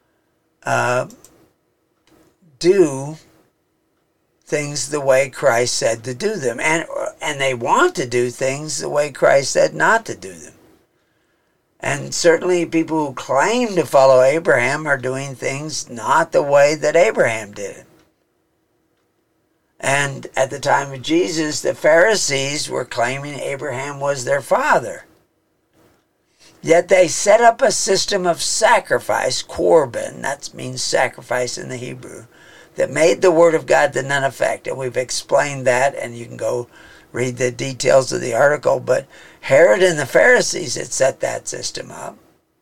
do things the way Christ said to do them. And they want to do things the way Christ said not to do them. And certainly people who claim to follow Abraham are doing things not the way that Abraham did it. And at the time of Jesus, the Pharisees were claiming Abraham was their father. Yet they set up a system of sacrifice, korban, that means sacrifice in the Hebrew, that made the word of God to none effect. And we've explained that, and you can go read the details of the article. But Herod and the Pharisees had set that system up.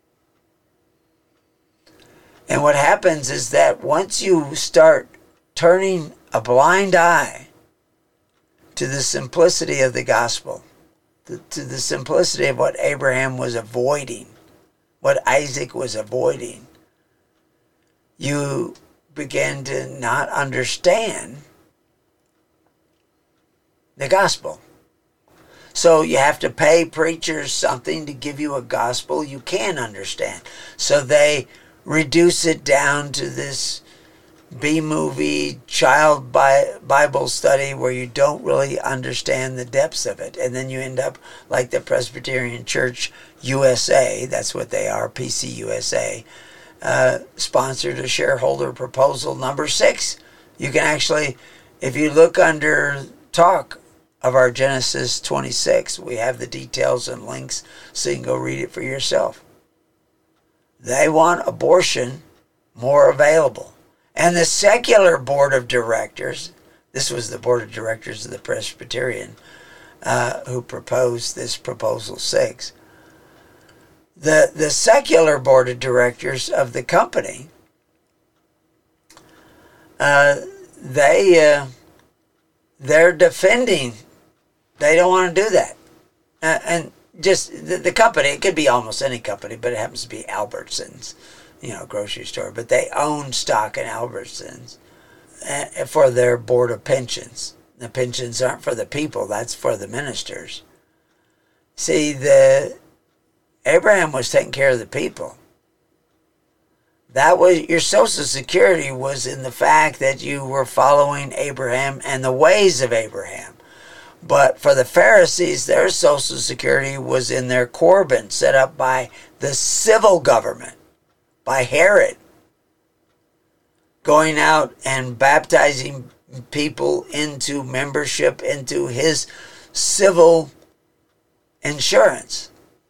And what happens is that once you start turning a blind eye to the simplicity of the gospel, to the simplicity of what Abraham was avoiding, what Isaac was avoiding, you begin to not understand the gospel. So you have to pay preachers something to give you a gospel you can understand. So they reduce it down to this B-movie child Bible study where you don't really understand the depths of it. And then you end up like the Presbyterian Church USA, that's what they are, PCUSA, sponsored a shareholder proposal number 6. You can actually, if you look under talk of our Genesis 26, we have the details and links so you can go read it for yourself. They want abortion more available. And the secular board of directors, this was the board of directors of the Presbyterian who proposed this proposal 6. The secular board of directors of the company, they're defending. They don't want to do that. And just the company, it could be almost any company, but it happens to be Albertsons, grocery store. But they own stock in Albertsons for their board of pensions. The pensions aren't for the people, that's for the ministers. See, Abraham was taking care of the people. That was your Social Security was in the fact that you were following Abraham and the ways of Abraham. But for the Pharisees, their Social Security was in their korban set up by the civil government, by Herod, going out and baptizing people into membership into his civil insurance.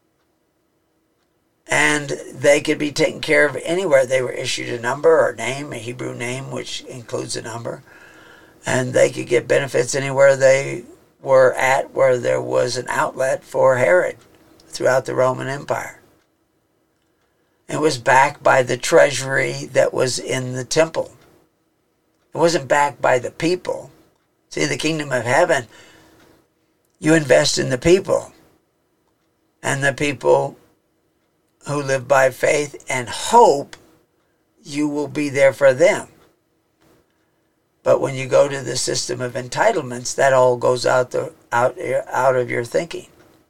And they could be taken care of anywhere. They were issued a number or name, a Hebrew name, which includes a number. And they could get benefits anywhere they were at where there was an outlet for Herod throughout the Roman Empire. It was backed by the treasury that was in the temple. It wasn't backed by the people. See, the kingdom of heaven, you invest in the people. And the people who live by faith and hope, you will be there for them. But when you go to the system of entitlements, that all goes out of your thinking.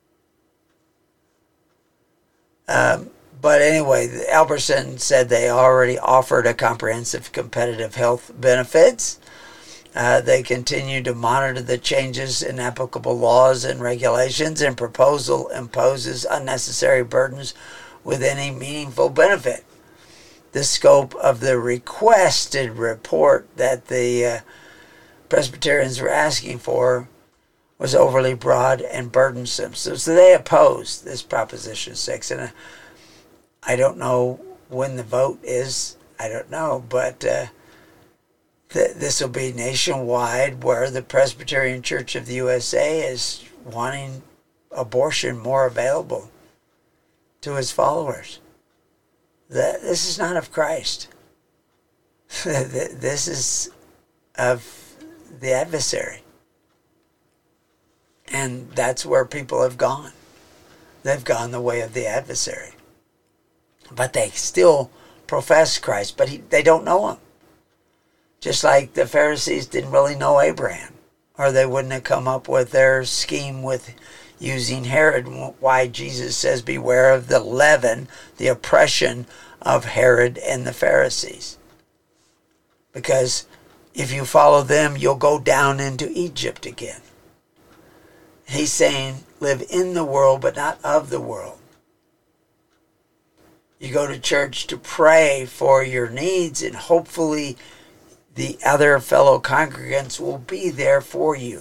But anyway, Albertson said they already offered a comprehensive competitive health benefits. They continue to monitor the changes in applicable laws and regulations, and proposal imposes unnecessary burdens with any meaningful benefit. The scope of the requested report that the Presbyterians were asking for was overly broad and burdensome. So they opposed this Proposition 6. And I don't know when the vote is. I don't know. But this will be nationwide, where the Presbyterian Church of the USA is wanting abortion more available to its followers. This is not of Christ. This is of the adversary. And that's where people have gone. They've gone the way of the adversary. But they still profess Christ, but they don't know him. Just like the Pharisees didn't really know Abraham, or they wouldn't have come up with their scheme with using Herod, why Jesus says, beware of the leaven, the oppression of Herod and the Pharisees. Because if you follow them, you'll go down into Egypt again. He's saying, live in the world, but not of the world. You go to church to pray for your needs, and hopefully the other fellow congregants will be there for you.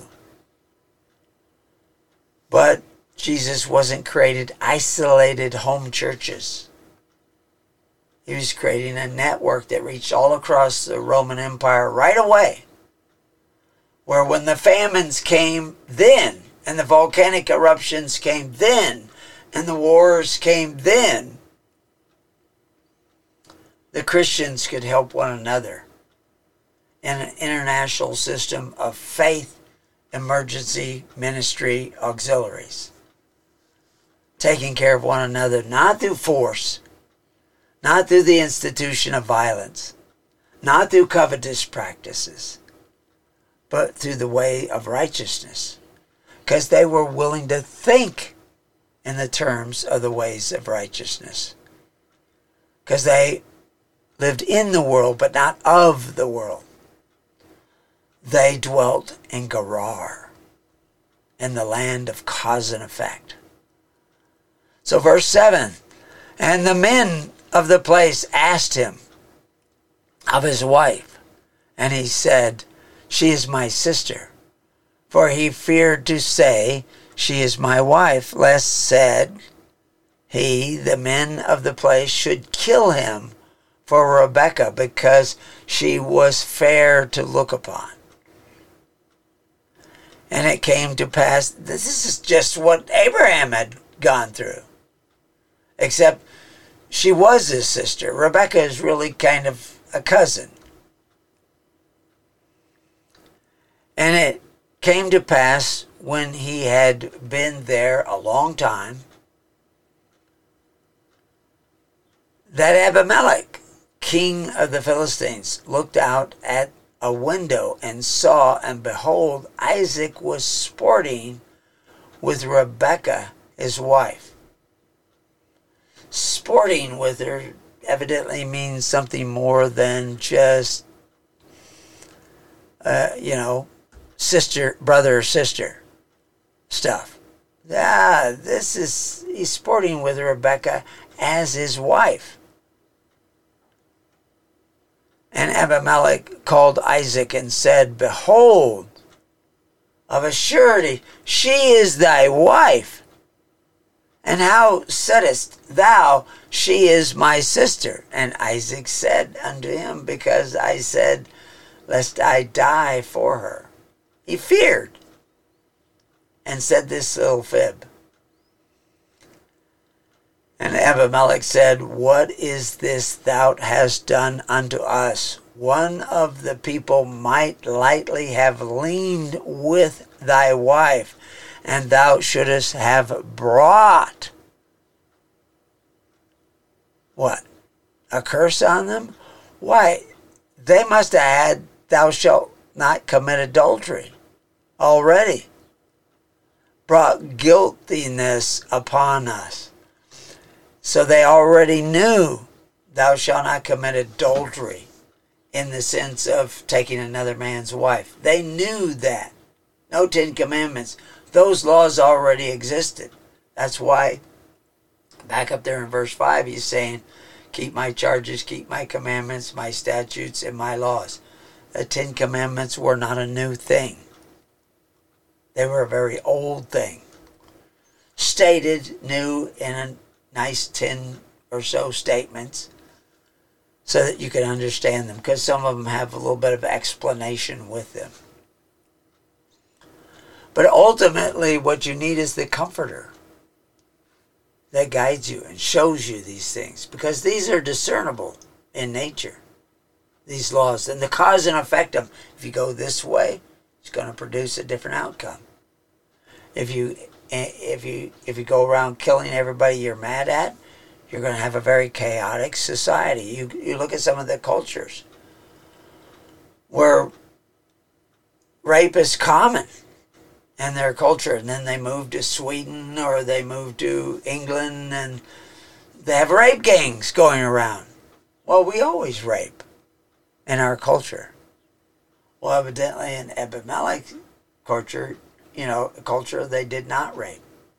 But Jesus wasn't created isolated home churches. He was creating a network that reached all across the Roman Empire right away. Where when the famines came then, and the volcanic eruptions came then, and the wars came then, the Christians could help one another in an international system of faith, emergency, ministry, auxiliaries. Taking care of one another, not through force, not through the institution of violence, not through covetous practices, but through the way of righteousness. Because they were willing to think in the terms of the ways of righteousness. Because they lived in the world, but not of the world. They dwelt in Gerar, in the land of cause and effect. So verse 7, and the men of the place asked him of his wife, and he said, she is my sister. For he feared to say, she is my wife, lest, said he, the men of the place should kill him for Rebekah, because she was fair to look upon. And it came to pass, this is just what Abraham had gone through. Except she was his sister. Rebekah is really kind of a cousin. And it came to pass when he had been there a long time that Abimelech, king of the Philistines, looked out at a window and saw, and behold, Isaac was sporting with Rebekah, his wife. Sporting with her evidently means something more than just, sister, brother or sister stuff. He's sporting with Rebekah as his wife. And Abimelech called Isaac and said, behold, of a surety, she is thy wife. And how saidst thou, she is my sister? And Isaac said unto him, because I said, lest I die for her. He feared and said this little fib. And Abimelech said, what is this thou hast done unto us? One of the people might lightly have leaned with thy wife, and thou shouldest have brought what? A curse on them? Why, they must have had, thou shalt not commit adultery already. Brought guiltiness upon us. So they already knew thou shalt not commit adultery in the sense of taking another man's wife. They knew that. No 10 Commandments. Those laws already existed. That's why, back up there in verse 5, he's saying, keep my charges, keep my commandments, my statutes, and my laws. The 10 Commandments were not a new thing. They were a very old thing. Stated new in a nice 10 or so statements so that you can understand them, because some of them have a little bit of explanation with them. But ultimately what you need is the comforter that guides you and shows you these things, because these are discernible in nature, these laws, and the cause and effect them. If you go this way, it's going to produce a different outcome. If you go around killing everybody you're mad at, you're going to have a very chaotic society. You look at some of the cultures where rape is common. and their culture. And then they move to Sweden or they move to England and they have rape gangs going around. Well, we always rape in our culture. Well, evidently in Abimelech's culture, they did not rape.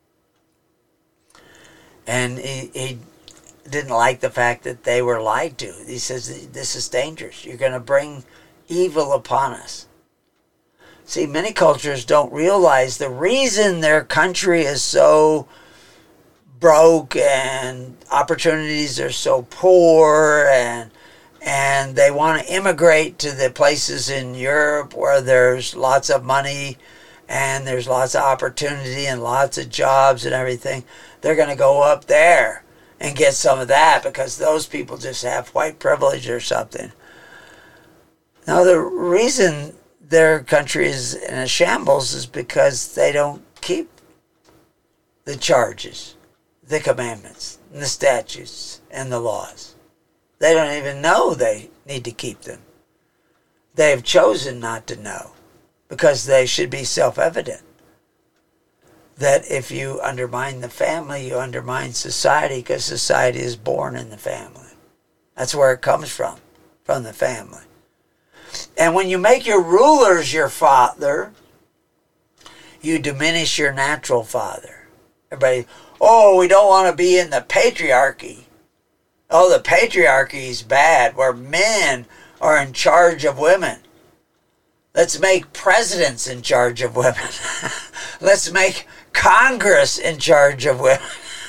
And he didn't like the fact that they were lied to. He says, this is dangerous. You're going to bring evil upon us. See, many cultures don't realize the reason their country is so broke and opportunities are so poor and they want to immigrate to the places in Europe where there's lots of money and there's lots of opportunity and lots of jobs and everything. They're going to go up there and get some of that because those people just have white privilege or something. Now, the reason their country is in a shambles is because they don't keep the charges, the commandments, and the statutes, and the laws. They don't even know they need to keep them. They have chosen not to know because they should be self-evident. That if you undermine the family, you undermine society because society is born in the family. That's where it comes from the family. And when you make your rulers your father, you diminish your natural father. Everybody, we don't want to be in the patriarchy. Oh, the patriarchy is bad, where men are in charge of women. Let's make presidents in charge of women. Let's make Congress in charge of women.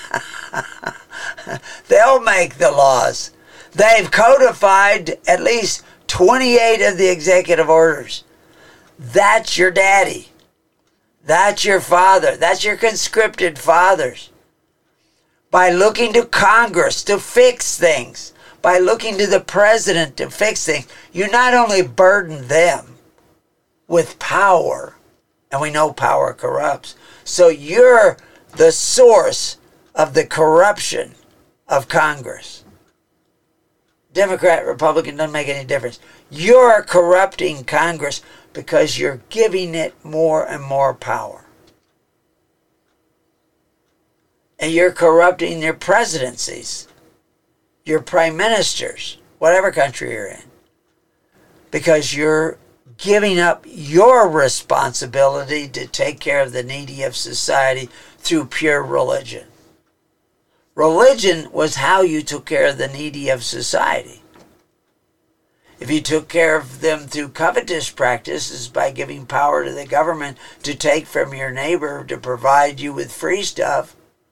They'll make the laws. They've codified at least 28 of the executive orders. That's your daddy. That's your father. That's your conscripted fathers. By looking to Congress to fix things, by looking to the president to fix things, you not only burden them with power, and we know power corrupts, so you're the source of the corruption of Congress. Democrat, Republican, doesn't make any difference. You're corrupting Congress because you're giving it more and more power. And you're corrupting your presidencies, your prime ministers, whatever country you're in, because you're giving up your responsibility to take care of the needy of society through pure religion. Religion was how you took care of the needy of society. If you took care of them through covetous practices by giving power to the government to take from your neighbor to provide you with free stuff,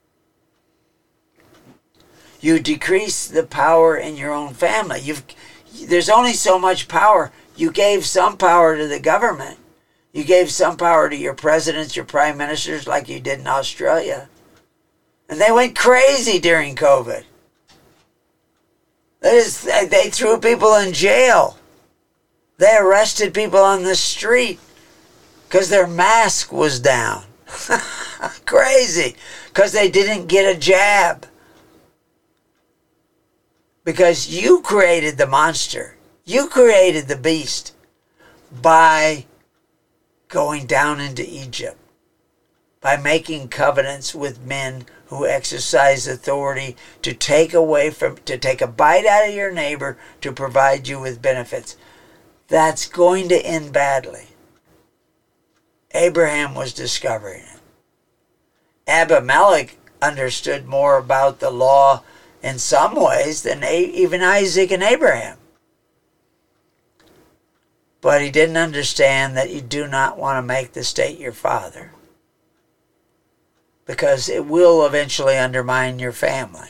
you decrease the power in your own family. There's only so much power. You gave some power to the government. You gave some power to your presidents, your prime ministers, like you did in Australia. And they went crazy during COVID. They threw people in jail. They arrested people on the street because their mask was down. Crazy. Because they didn't get a jab. Because you created the monster. You created the beast by going down into Egypt, by making covenants with men who exercise authority to take a bite out of your neighbor to provide you with benefits. That's going to end badly. Abraham was discovering it. Abimelech understood more about the law in some ways than even Isaac and Abraham. But he didn't understand that you do not want to make the state your father, because it will eventually undermine your family.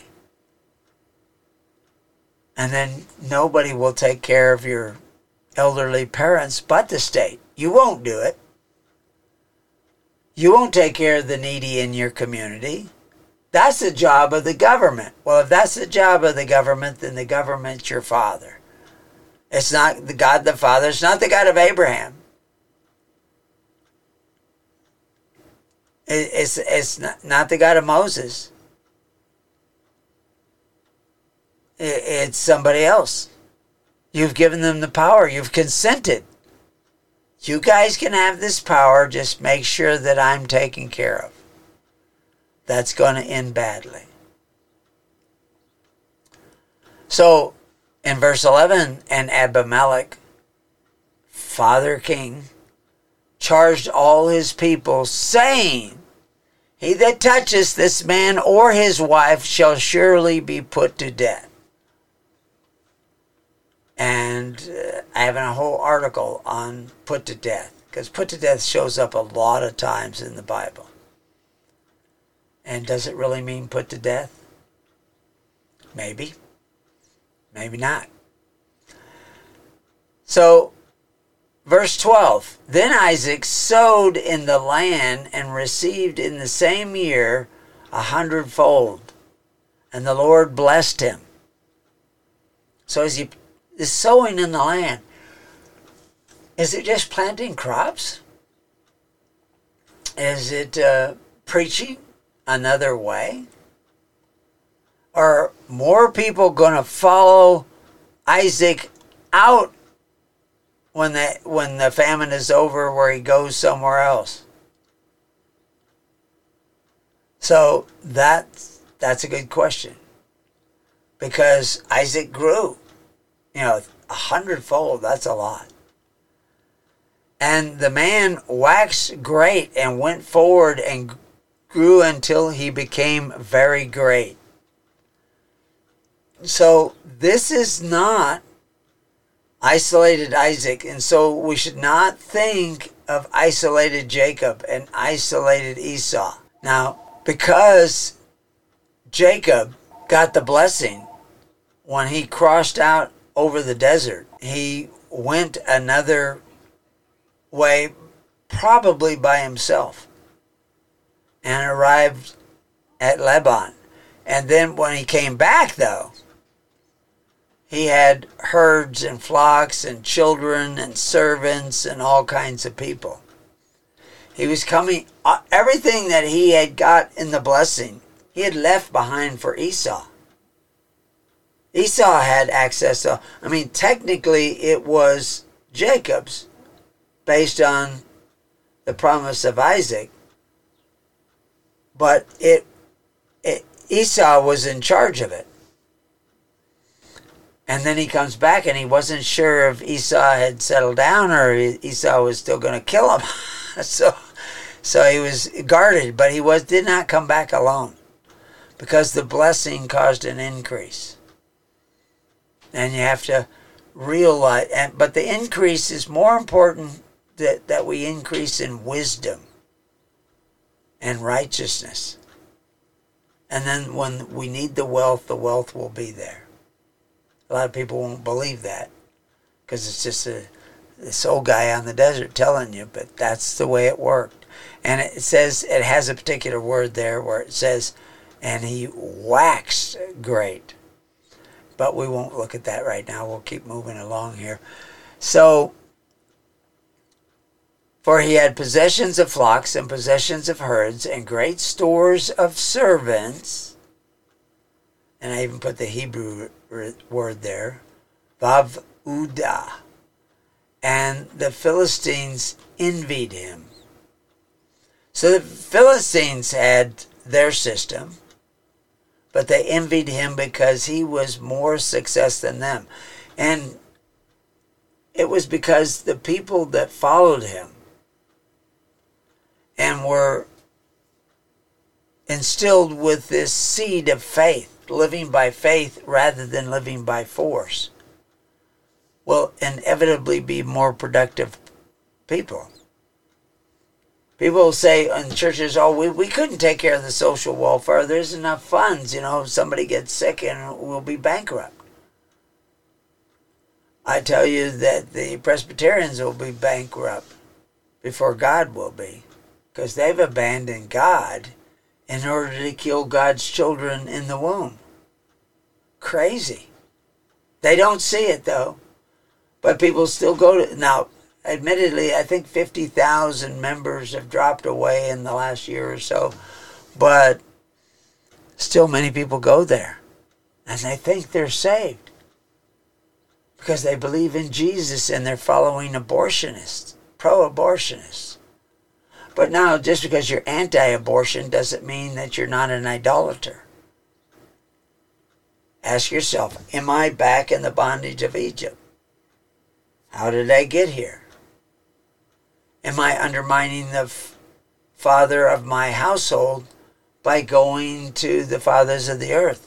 And then nobody will take care of your elderly parents but the state. You won't do it. You won't take care of the needy in your community. That's the job of the government. Well, if that's the job of the government, then the government's your father. It's not the God the Father. It's not the God of Abraham. It's not the God of Moses. It's somebody else. You've given them the power. You've consented. You guys can have this power, just make sure that I'm taken care of. That's going to end badly. So, in verse 11, and Abimelech, father king, charged all his people, saying, he that toucheth this man or his wife shall surely be put to death. And I have a whole article on put to death, because put to death shows up a lot of times in the Bible. And does it really mean put to death? Maybe. Maybe not. So, verse 12, then Isaac sowed in the land and received in the same year 100-fold. And the Lord blessed him. So as he is sowing in the land, is it just planting crops? Is it preaching another way? Are more people going to follow Isaac out when the famine is over, where he goes somewhere else? So that's a good question, because Isaac grew, 100-fold. That's a lot. And the man waxed great and went forward and grew until he became very great. So this is not isolated Isaac, and so we should not think of isolated Jacob and isolated Esau. Now, because Jacob got the blessing when he crossed out over the desert, he went another way, probably by himself, and arrived at Laban. And then when he came back, though, he had herds and flocks and children and servants and all kinds of people. He was coming, everything that he had got in the blessing, he had left behind for Esau. Esau had access to, technically it was Jacob's, based on the promise of Isaac, but Esau was in charge of it. And then he comes back and he wasn't sure if Esau had settled down or Esau was still going to kill him. So he was guarded, but he did not come back alone, because the blessing caused an increase. And you have to realize, but the increase is more important, that we increase in wisdom and righteousness. And then when we need the wealth will be there. A lot of people won't believe that, because it's just this old guy on the desert telling you, but that's the way it worked. And it says, it has a particular word there where it says, and he waxed great. But we won't look at that right now. We'll keep moving along here. So, for he had possessions of flocks and possessions of herds and great stores of servants. And I even put the Hebrew word there, Vav-udah. And the Philistines envied him. So the Philistines had their system, but they envied him because he was more success than them. And it was because the people that followed him and were instilled with this seed of faith, living by faith rather than living by force, will inevitably be more productive people. People say in churches, we couldn't take care of the social welfare. There's enough funds, if somebody gets sick and we'll be bankrupt. I tell you that the Presbyterians will be bankrupt before God will be, because they've abandoned God in order to kill God's children in the womb. Crazy. They don't see it, though. But people still go to... Now, admittedly, I think 50,000 members have dropped away in the last year or so. But still many people go there. And they think they're saved, because they believe in Jesus and they're following abortionists, pro-abortionists. But now, just because you're anti-abortion doesn't mean that you're not an idolater. Ask yourself, am I back in the bondage of Egypt? How did I get here? Am I undermining the father of my household by going to the fathers of the earth?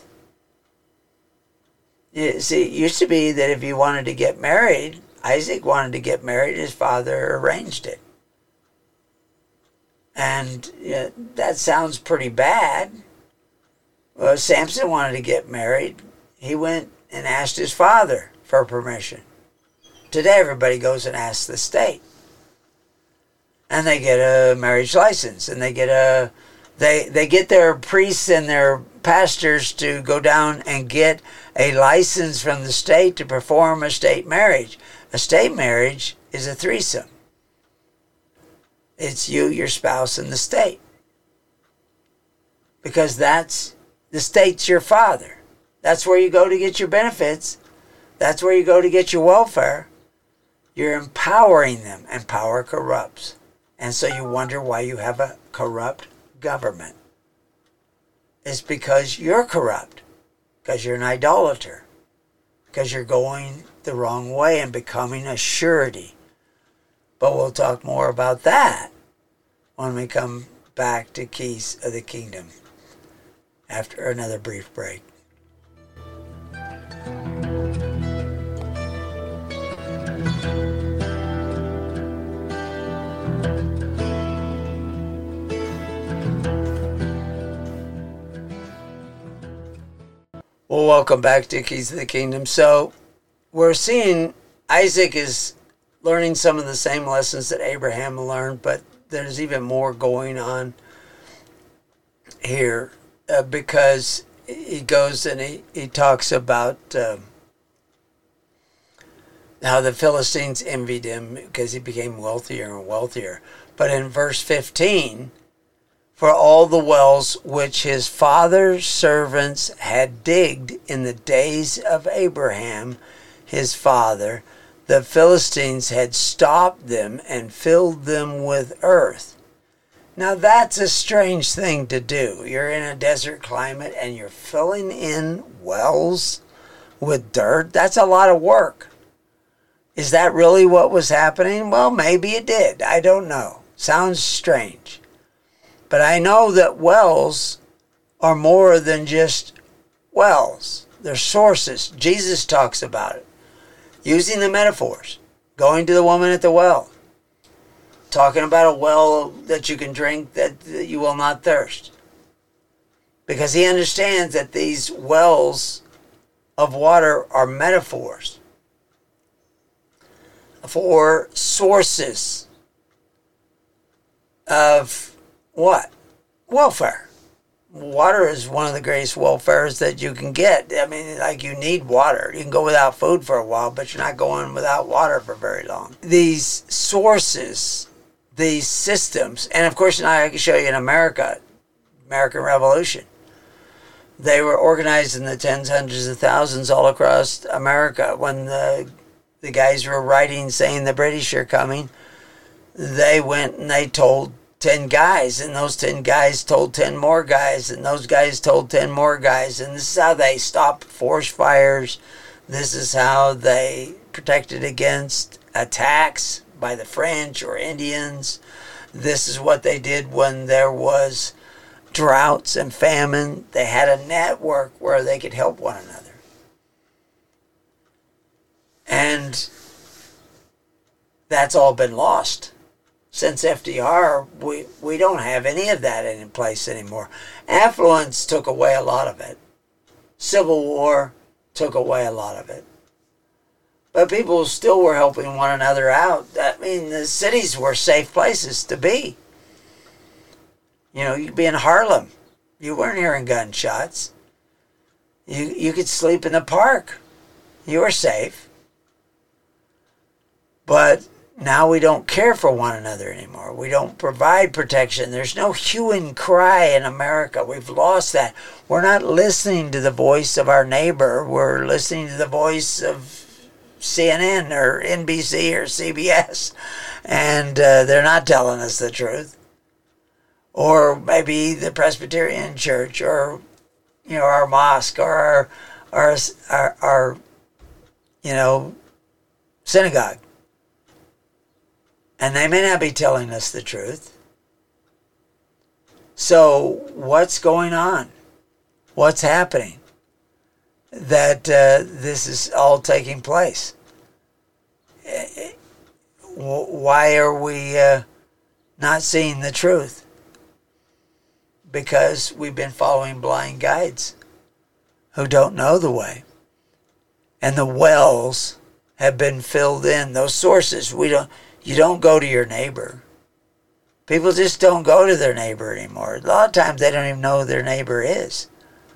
You see, it used to be that if you wanted to get married, Isaac wanted to get married, his father arranged it. And that sounds pretty bad. Well, Samson wanted to get married. He went and asked his father for permission. Today, everybody goes and asks the state. And they get a marriage license. And they get they get their priests and their pastors to go down and get a license from the state to perform a state marriage. A state marriage is a threesome. It's you, your spouse, and the state. Because the state's your father. That's where you go to get your benefits. That's where you go to get your welfare. You're empowering them, and power corrupts. And so you wonder why you have a corrupt government. It's because you're corrupt. Because you're an idolater. Because you're going the wrong way and becoming a surety. But we'll talk more about that when we come back to Keys of the Kingdom after another brief break. Well, welcome back to Keys of the Kingdom. So we're seeing Isaac is learning some of the same lessons that Abraham learned, but there's even more going on here because he goes and he talks about how the Philistines envied him because he became wealthier and wealthier. But in verse 15, for all the wells which his father's servants had digged in the days of Abraham, his father, the Philistines had stopped them and filled them with earth. Now that's a strange thing to do. You're in a desert climate and you're filling in wells with dirt. That's a lot of work. Is that really what was happening? Well, maybe it did. I don't know. Sounds strange. But I know that wells are more than just wells. They're sources. Jesus talks about it. Using the metaphors. Going to the woman at the well. Talking about a well that you can drink that you will not thirst. Because he understands that these wells of water are metaphors for sources of what? Welfare. Water is one of the greatest welfares that you can get. I mean, like, you need water. You can go without food for a while, but you're not going without water for very long. These sources, these systems, and of course now I can show you in American Revolution. They were organized in the tens, hundreds of thousands all across America. When the guys were writing saying the British are coming, they went and they told 10 guys, and those 10 guys told 10 more guys, and those guys told 10 more guys, and this is how they stopped forest fires. This is how they protected against attacks by the French or Indians. This is what they did when there was droughts and famine. They had a network where they could help one another. And that's all been lost. Since FDR, we don't have any of that in place anymore. Affluence took away a lot of it. Civil War took away a lot of it. But people still were helping one another out. I mean, the cities were safe places to be. You know, you'd be in Harlem. You weren't hearing gunshots. You could sleep in the park. You were safe. But now we don't care for one another anymore. We don't provide protection. There's no hue and cry in America. We've lost that. We're not listening to the voice of our neighbor. We're listening to the voice of CNN or NBC or CBS, and they're not telling us the truth. Or maybe the Presbyterian Church, or our mosque, or our synagogue. And they may not be telling us the truth. So what's going on? What's happening that this is all taking place? Why are we not seeing the truth? Because we've been following blind guides who don't know the way. And the wells have been filled in. Those sources, you don't go to your neighbor. People just don't go to their neighbor anymore. A lot of times they don't even know who their neighbor is.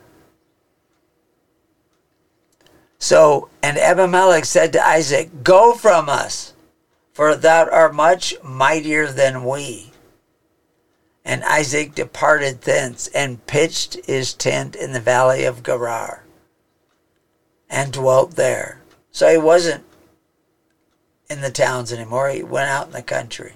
So, and Abimelech said to Isaac, "Go from us, for thou art much mightier than we." And Isaac departed thence and pitched his tent in the valley of Gerar and dwelt there. So he wasn't in the towns anymore. He went out in the country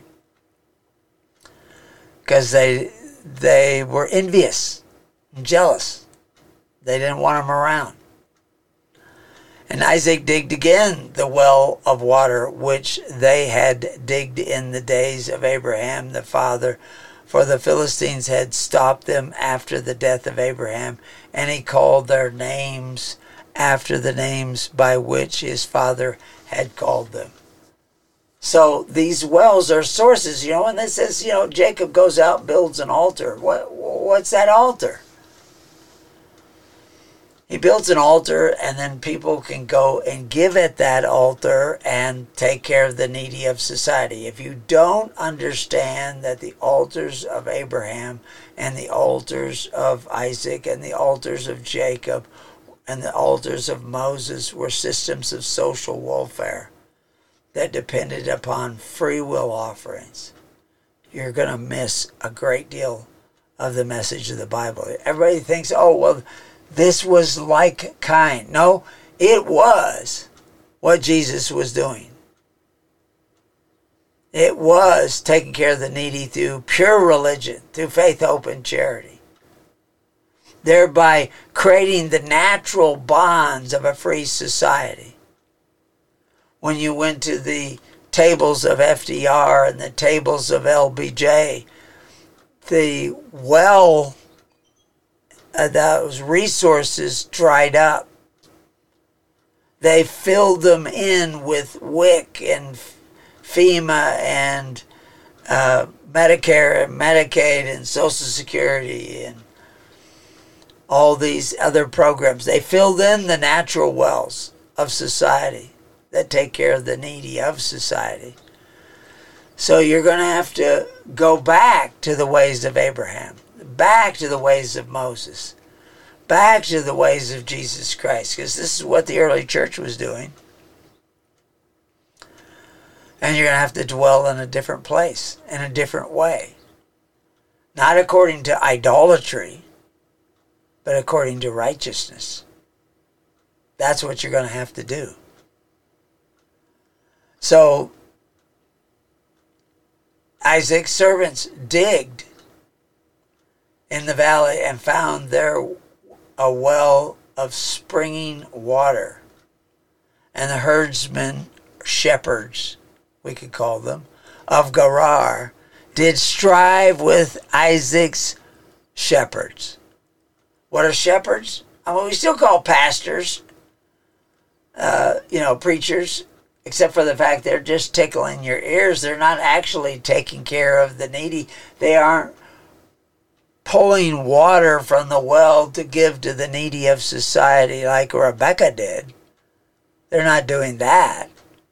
because they were envious and jealous. They didn't want him around. And Isaac digged again the well of water which they had digged in the days of Abraham the father, for the Philistines had stopped them after the death of Abraham, and he called their names after the names by which his father had called them. So these wells are sources, and it says, Jacob goes out and builds an altar. What's that altar? He builds an altar, and then people can go and give at that altar and take care of the needy of society. If you don't understand that the altars of Abraham and the altars of Isaac and the altars of Jacob and the altars of Moses were systems of social welfare that depended upon free will offerings, you're going to miss a great deal of the message of the Bible. Everybody thinks, this was like kind. No, it was what Jesus was doing. It was taking care of the needy through pure religion, through faith, hope, and charity, thereby creating the natural bonds of a free society. When you went to the tables of FDR and the tables of LBJ, the those resources dried up. They filled them in with WIC and FEMA and Medicare and Medicaid and Social Security and all these other programs. They filled in the natural wells of society that take care of the needy of society. So you're going to have to go back to the ways of Abraham, back to the ways of Moses, back to the ways of Jesus Christ, because this is what the early church was doing. And you're going to have to dwell in a different place, in a different way. Not according to idolatry, but according to righteousness. That's what you're going to have to do. So, Isaac's servants digged in the valley and found there a well of springing water. And the herdsmen, shepherds, we could call them, of Gerar, did strive with Isaac's shepherds. What are shepherds? We still call pastors, preachers, except for the fact they're just tickling your ears. They're not actually taking care of the needy. They aren't pulling water from the well to give to the needy of society like Rebecca did. They're not doing that.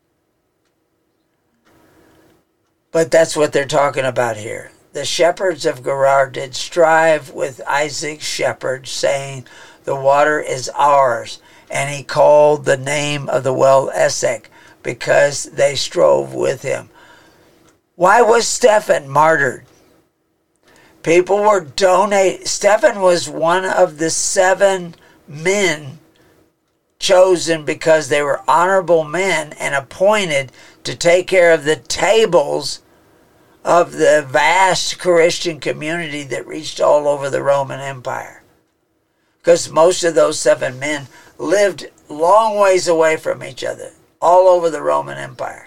But that's what they're talking about here. The shepherds of Gerar did strive with Isaac's shepherds, saying, the water is ours. And he called the name of the well Esek, because they strove with him. Why was Stephen martyred? People were donating. Stephen was one of the 7 men chosen because they were honorable men and appointed to take care of the tables of the vast Christian community that reached all over the Roman Empire. Because most of those 7 men lived long ways away from each other, all over the Roman Empire.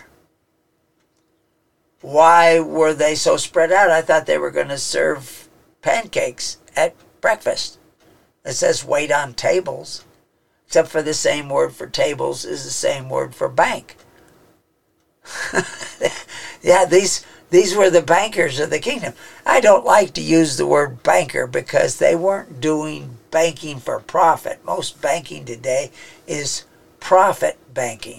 Why were they so spread out? I thought they were going to serve pancakes at breakfast. It says wait on tables, except for the same word for tables is the same word for bank. Yeah, these were the bankers of the kingdom. I don't like to use the word banker because they weren't doing banking for profit. Most banking today is profit banking.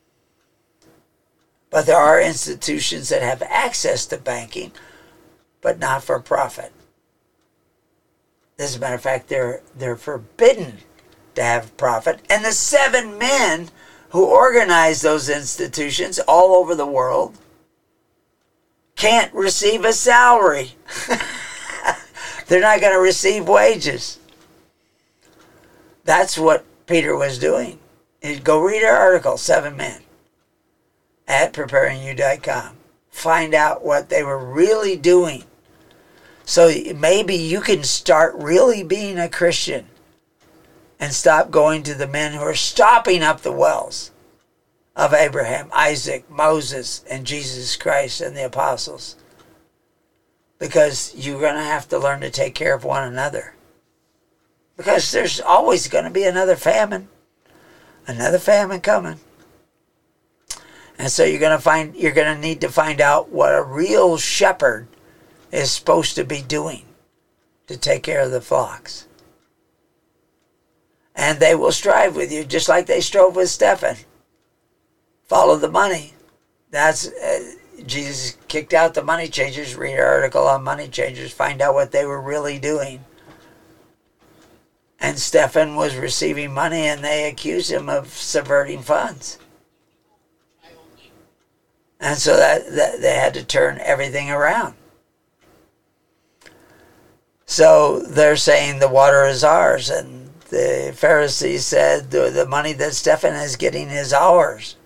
But there are institutions that have access to banking, but not for profit. As a matter of fact, they're forbidden to have profit. And the 7 men who organize those institutions all over the world can't receive a salary. They're not going to receive wages. That's what Peter was doing. Go read our article, 7 Men, at preparingyou.com. Find out what they were really doing. So maybe you can start really being a Christian and stop going to the men who are stopping up the wells of Abraham, Isaac, Moses, and Jesus Christ and the apostles. Because you're going to have to learn to take care of one another. Because there's always going to be another famine coming. And so you're going to need to find out what a real shepherd is supposed to be doing to take care of the flocks. And they will strive with you just like they strove with Stephen. Follow the money. That's Jesus kicked out the money changers. Read our article on money changers. Find out what they were really doing. And Stephen was receiving money and they accused him of subverting funds. And so that they had to turn everything around. So they're saying the water is ours. And the Pharisees said the money that Stephen is getting is ours.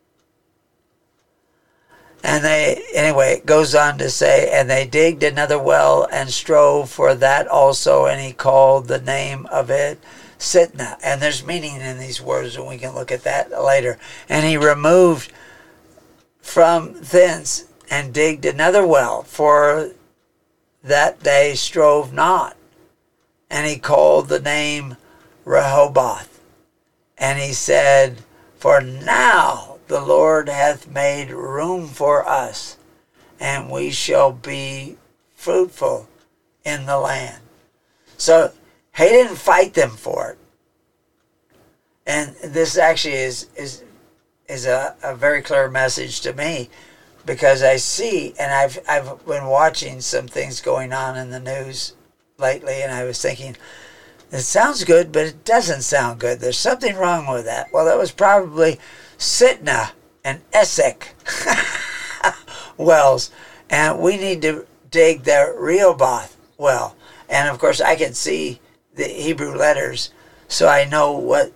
And it goes on to say, and they digged another well and strove for that also, and he called the name of it Sitna. And there's meaning in these words, and we can look at that later. And he removed from thence and digged another well, for that they strove not. And he called the name Rehoboth. And he said, for now the Lord hath made room for us, and we shall be fruitful in the land. So he didn't fight them for it. And this actually is a very clear message to me, because I see, and I've been watching some things going on in the news lately, and I was thinking, it sounds good, but it doesn't sound good. There's something wrong with that. Well, that was probably Sitna and Esek wells, and we need to dig the Rehoboth well. And of course, I can see the Hebrew letters, so I know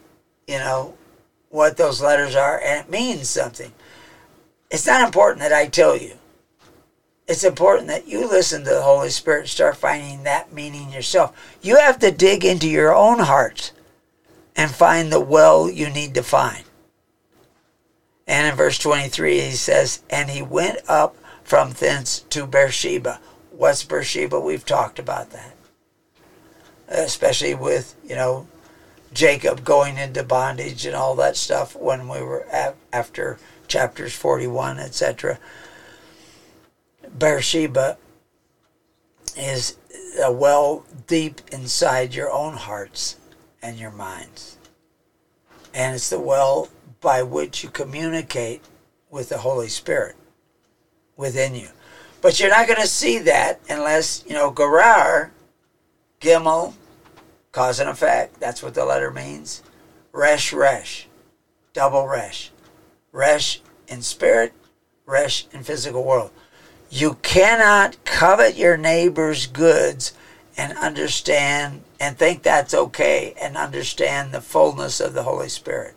what those letters are, and it means something. It's not important that I tell you. It's important that you listen to the Holy Spirit and start finding that meaning yourself. You have to dig into your own heart and find the well you need to find. And in verse 23, he says, and he went up from thence to Beersheba. What's Beersheba? We've talked about that. Especially with, Jacob going into bondage and all that stuff when we were after chapters 41, etc. Beersheba is a well deep inside your own hearts and your minds. And it's the well by which you communicate with the Holy Spirit within you. But you're not going to see that unless, Gerar, Gimel, cause and effect. That's what the letter means. Resh, double resh. Resh in spirit, resh in physical world. You cannot covet your neighbor's goods and understand and think that's okay and understand the fullness of the Holy Spirit.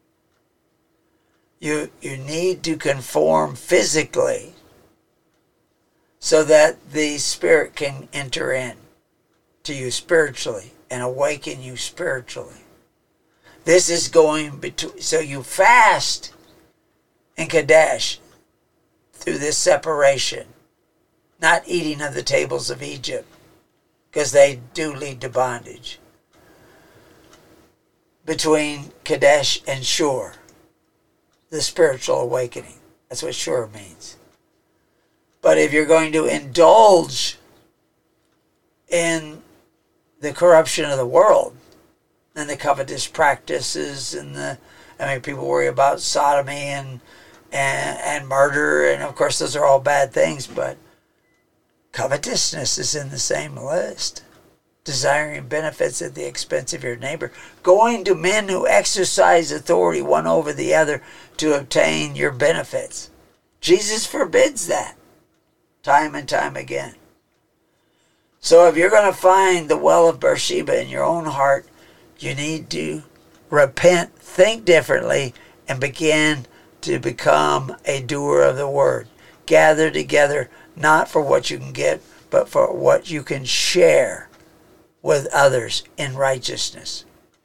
You need to conform physically so that the Spirit can enter in to you spiritually and awaken you spiritually. This is going between, so you fast in Kadesh through this separation, not eating of the tables of Egypt, because they do lead to bondage. Between Kadesh and Shur, the spiritual awakening. That's what Shur means. But if you're going to indulge in the corruption of the world and the covetous practices and people worry about sodomy and murder, and of course those are all bad things, but covetousness is in the same list. Desiring benefits at the expense of your neighbor. Going to men who exercise authority one over the other to obtain your benefits. Jesus forbids that time and time again. So if you're going to find the well of Beersheba in your own heart, you need to repent, think differently, and begin to become a doer of the word. Gather together, not for what you can get, but for what you can share with others in righteousness.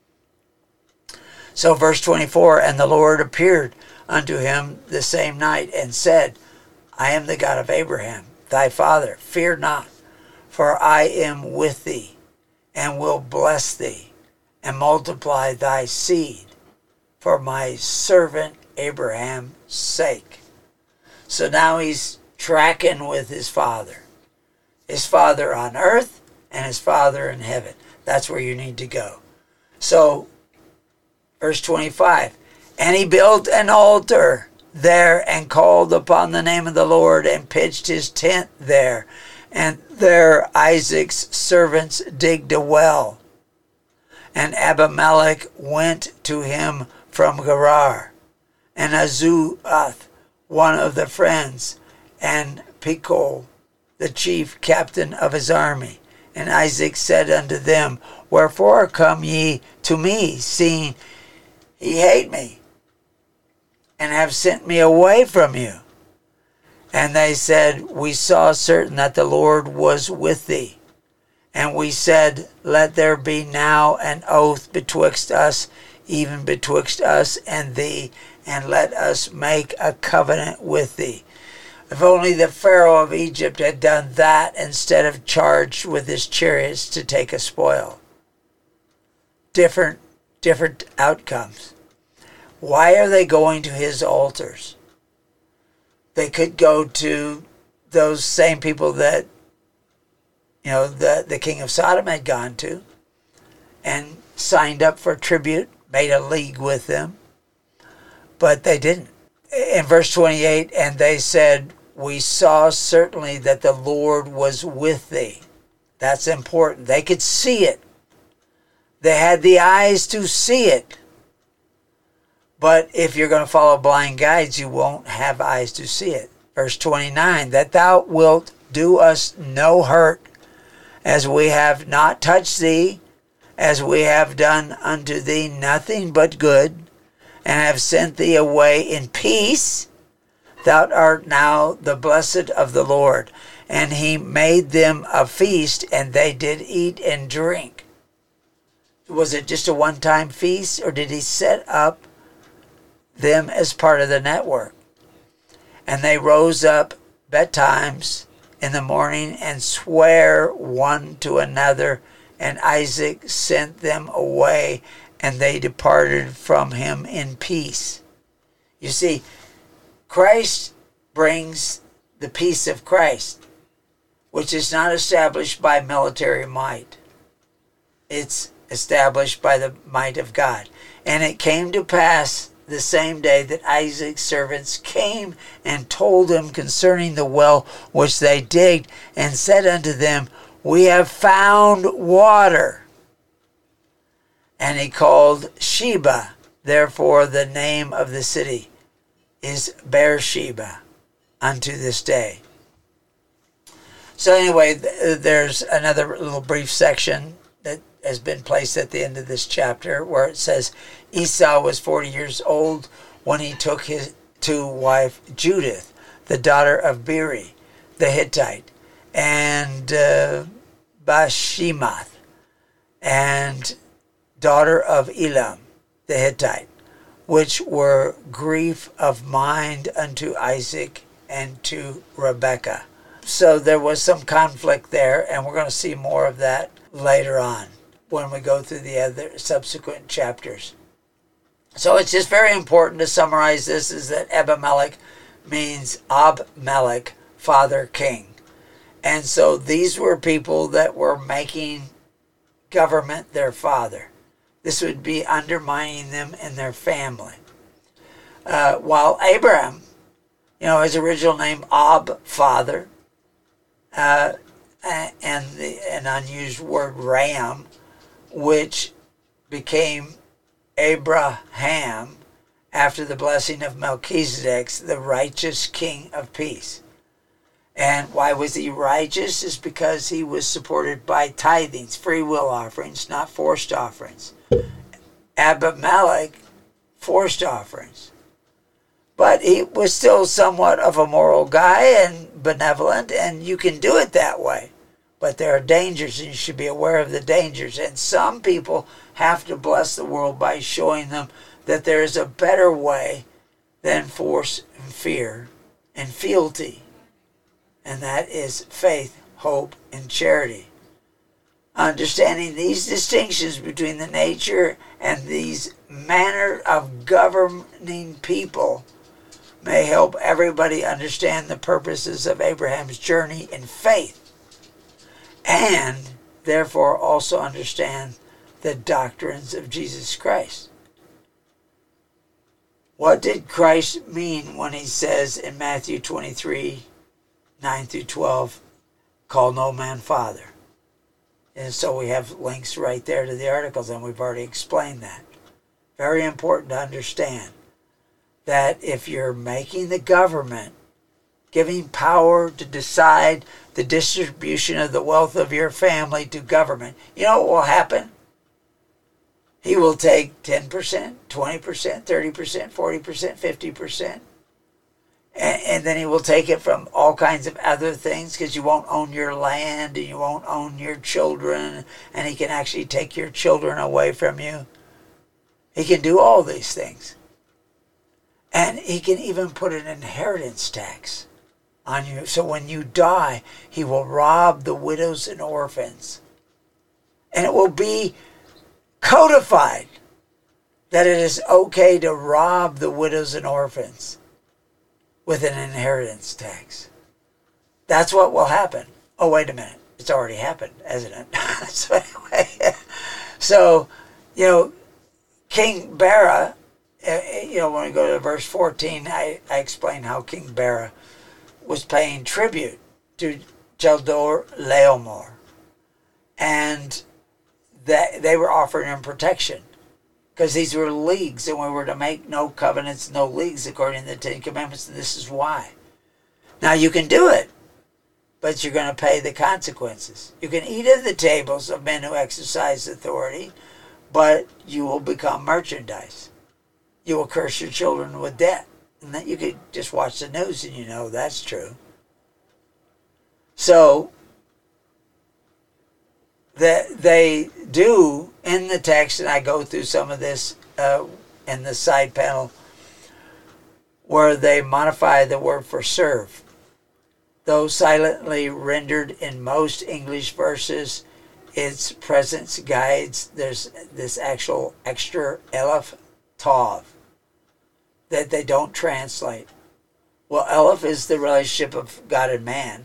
So verse 24, and the Lord appeared unto him the same night and said, I am the God of Abraham, thy father. Fear not, for I am with thee, and will bless thee, and multiply thy seed for my servant Abraham's sake. So now he's tracking with his father on earth and his Father in heaven. That's where you need to go. So, verse 25, and he built an altar there and called upon the name of the Lord and pitched his tent there. And there Isaac's servants digged a well. And Abimelech went to him from Gerar. And Azuath, one of the friends, and Pichol, the chief captain of his army. And Isaac said unto them, wherefore come ye to me, seeing ye hate me, and have sent me away from you? And they said, we saw certain that the Lord was with thee. And we said, let there be now an oath betwixt us, even betwixt us and thee, and let us make a covenant with thee. If only the Pharaoh of Egypt had done that instead of charged with his chariots to take a spoil. Different outcomes. Why are they going to his altars? They could go to those same people that, the king of Sodom had gone to and signed up for tribute, made a league with them, but they didn't. In verse 28, and they said, we saw certainly that the Lord was with thee. That's important. They could see it. They had the eyes to see it. But if you're going to follow blind guides, you won't have eyes to see it. Verse 29, that thou wilt do us no hurt, as we have not touched thee, as we have done unto thee nothing but good, and have sent thee away in peace. Thou art now the blessed of the Lord. And he made them a feast, and they did eat and drink. Was it just a one-time feast, or did he set up them as part of the network? And they rose up betimes in the morning and sware one to another, and Isaac sent them away, and they departed from him in peace. You see, Christ brings the peace of Christ, which is not established by military might. It's established by the might of God. And it came to pass the same day that Isaac's servants came and told him concerning the well which they digged, and said unto them, we have found water. And he called Sheba, therefore the name of the city is Beersheba unto this day. So anyway, there's another little brief section that has been placed at the end of this chapter where it says Esau was 40 years old when he took his to wife Judith, the daughter of Beeri, the Hittite, and Bashemath, and daughter of Elam, the Hittite, which were grief of mind unto Isaac and to Rebekah. So there was some conflict there, and we're going to see more of that later on when we go through the other subsequent chapters. So it's just very important to summarize this, is that Abimelech means Ab-Melech, father king. And so these were people that were making government their father. This would be undermining them and their family. While Abraham, his original name, Ab, father, and an unused word, Ram, which became Abraham after the blessing of Melchizedek, the righteous king of peace. And why was he righteous? Is because he was supported by tithings, free will offerings, not forced offerings. Abimelech, forced offerings. But he was still somewhat of a moral guy and benevolent, and you can do it that way. But there are dangers, and you should be aware of the dangers. And some people have to bless the world by showing them that there is a better way than force and fear and fealty. And that is faith, hope, and charity. Understanding these distinctions between the nature and these manner of governing people may help everybody understand the purposes of Abraham's journey in faith, and therefore also understand the doctrines of Jesus Christ. What did Christ mean when he says in Matthew 23, 9 through 12, call no man father? And so we have links right there to the articles, and we've already explained that. Very important to understand that if you're making the government, giving power to decide the distribution of the wealth of your family to government, you know what will happen? He will take 10%, 20%, 30%, 40%, 50%. And then he will take it from all kinds of other things, because you won't own your land and you won't own your children, and he can actually take your children away from you. He can do all these things. And he can even put an inheritance tax on you. So when you die, he will rob the widows and orphans. And it will be codified that it is okay to rob the widows and orphans with an inheritance tax. That's what will happen. Oh, wait a minute. It's already happened, hasn't it? So anyway, King Bera, when we go to verse 14, I explain how King Bera was paying tribute to Chedorlaomer, and that they were offering him protection, because these were leagues, and we were to make no covenants, no leagues, according to the Ten Commandments, and this is why. Now, you can do it, but you're going to pay the consequences. You can eat at the tables of men who exercise authority, but you will become merchandise. You will curse your children with debt. And then you could just watch the news and you know that's true. So, they do, in the text, and I go through some of this in the side panel, where they modify the word for serve. Though silently rendered in most English verses, its presence guides. There's this actual extra Aleph Tav that they don't translate. Well, Aleph is the relationship of God and man.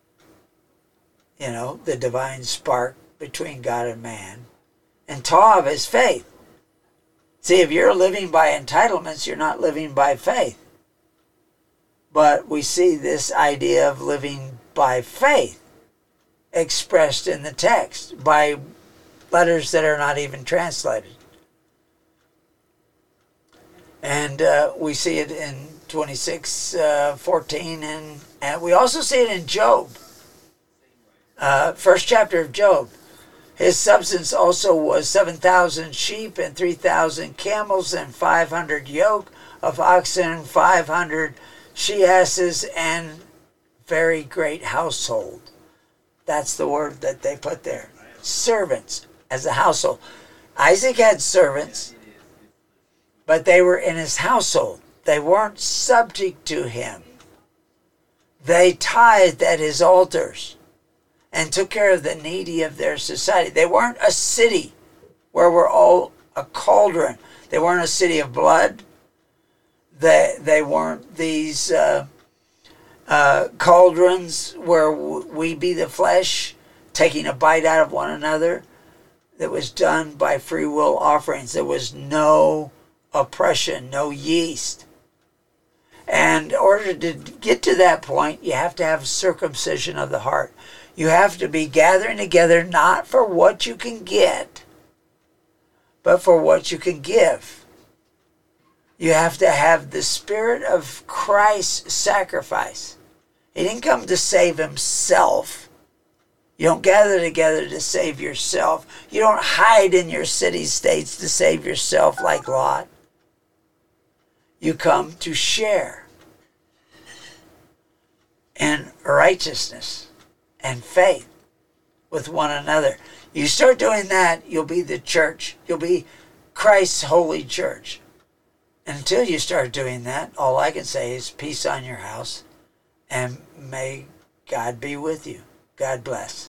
The divine spark between God and man. And Tav is faith. See, if you're living by entitlements, you're not living by faith. But we see this idea of living by faith expressed in the text by letters that are not even translated. And we see it in 26:14, and we also see it in Job. First chapter of Job. His substance also was 7,000 sheep and 3,000 camels and 500 yoke of oxen, 500 she-asses, and very great household. That's the word that they put there. Servants as a household. Isaac had servants, but they were in his household. They weren't subject to him. They tithed at his altars and took care of the needy of their society. They weren't a city where we're all a cauldron. They weren't a city of blood. They weren't these cauldrons where we be the flesh, taking a bite out of one another. That was done by free will offerings. There was no oppression, no yeast. And in order to get to that point, you have to have circumcision of the heart. You have to be gathering together not for what you can get, but for what you can give. You have to have the spirit of Christ's sacrifice. He didn't come to save himself. You don't gather together to save yourself. You don't hide in your city-states to save yourself like Lot. You come to share in righteousness and faith with one another. You start doing that, you'll be the church. You'll be Christ's holy church. And until you start doing that, all I can say is peace on your house, and may God be with you. God bless.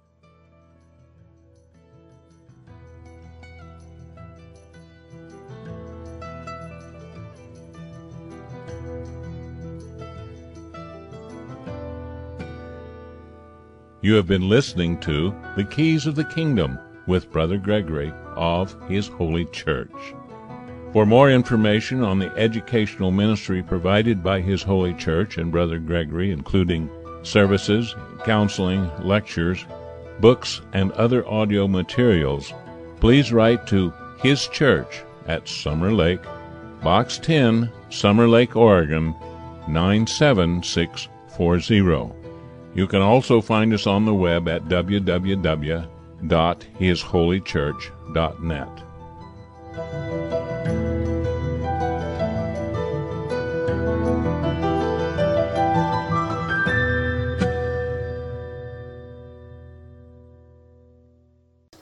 You have been listening to The Keys of the Kingdom with Brother Gregory of His Holy Church. For more information on the educational ministry provided by His Holy Church and Brother Gregory, including services, counseling, lectures, books, and other audio materials, please write to His Church at Summer Lake, Box 10, Summer Lake, Oregon, 97640. You can also find us on the web at www.hisholychurch.net.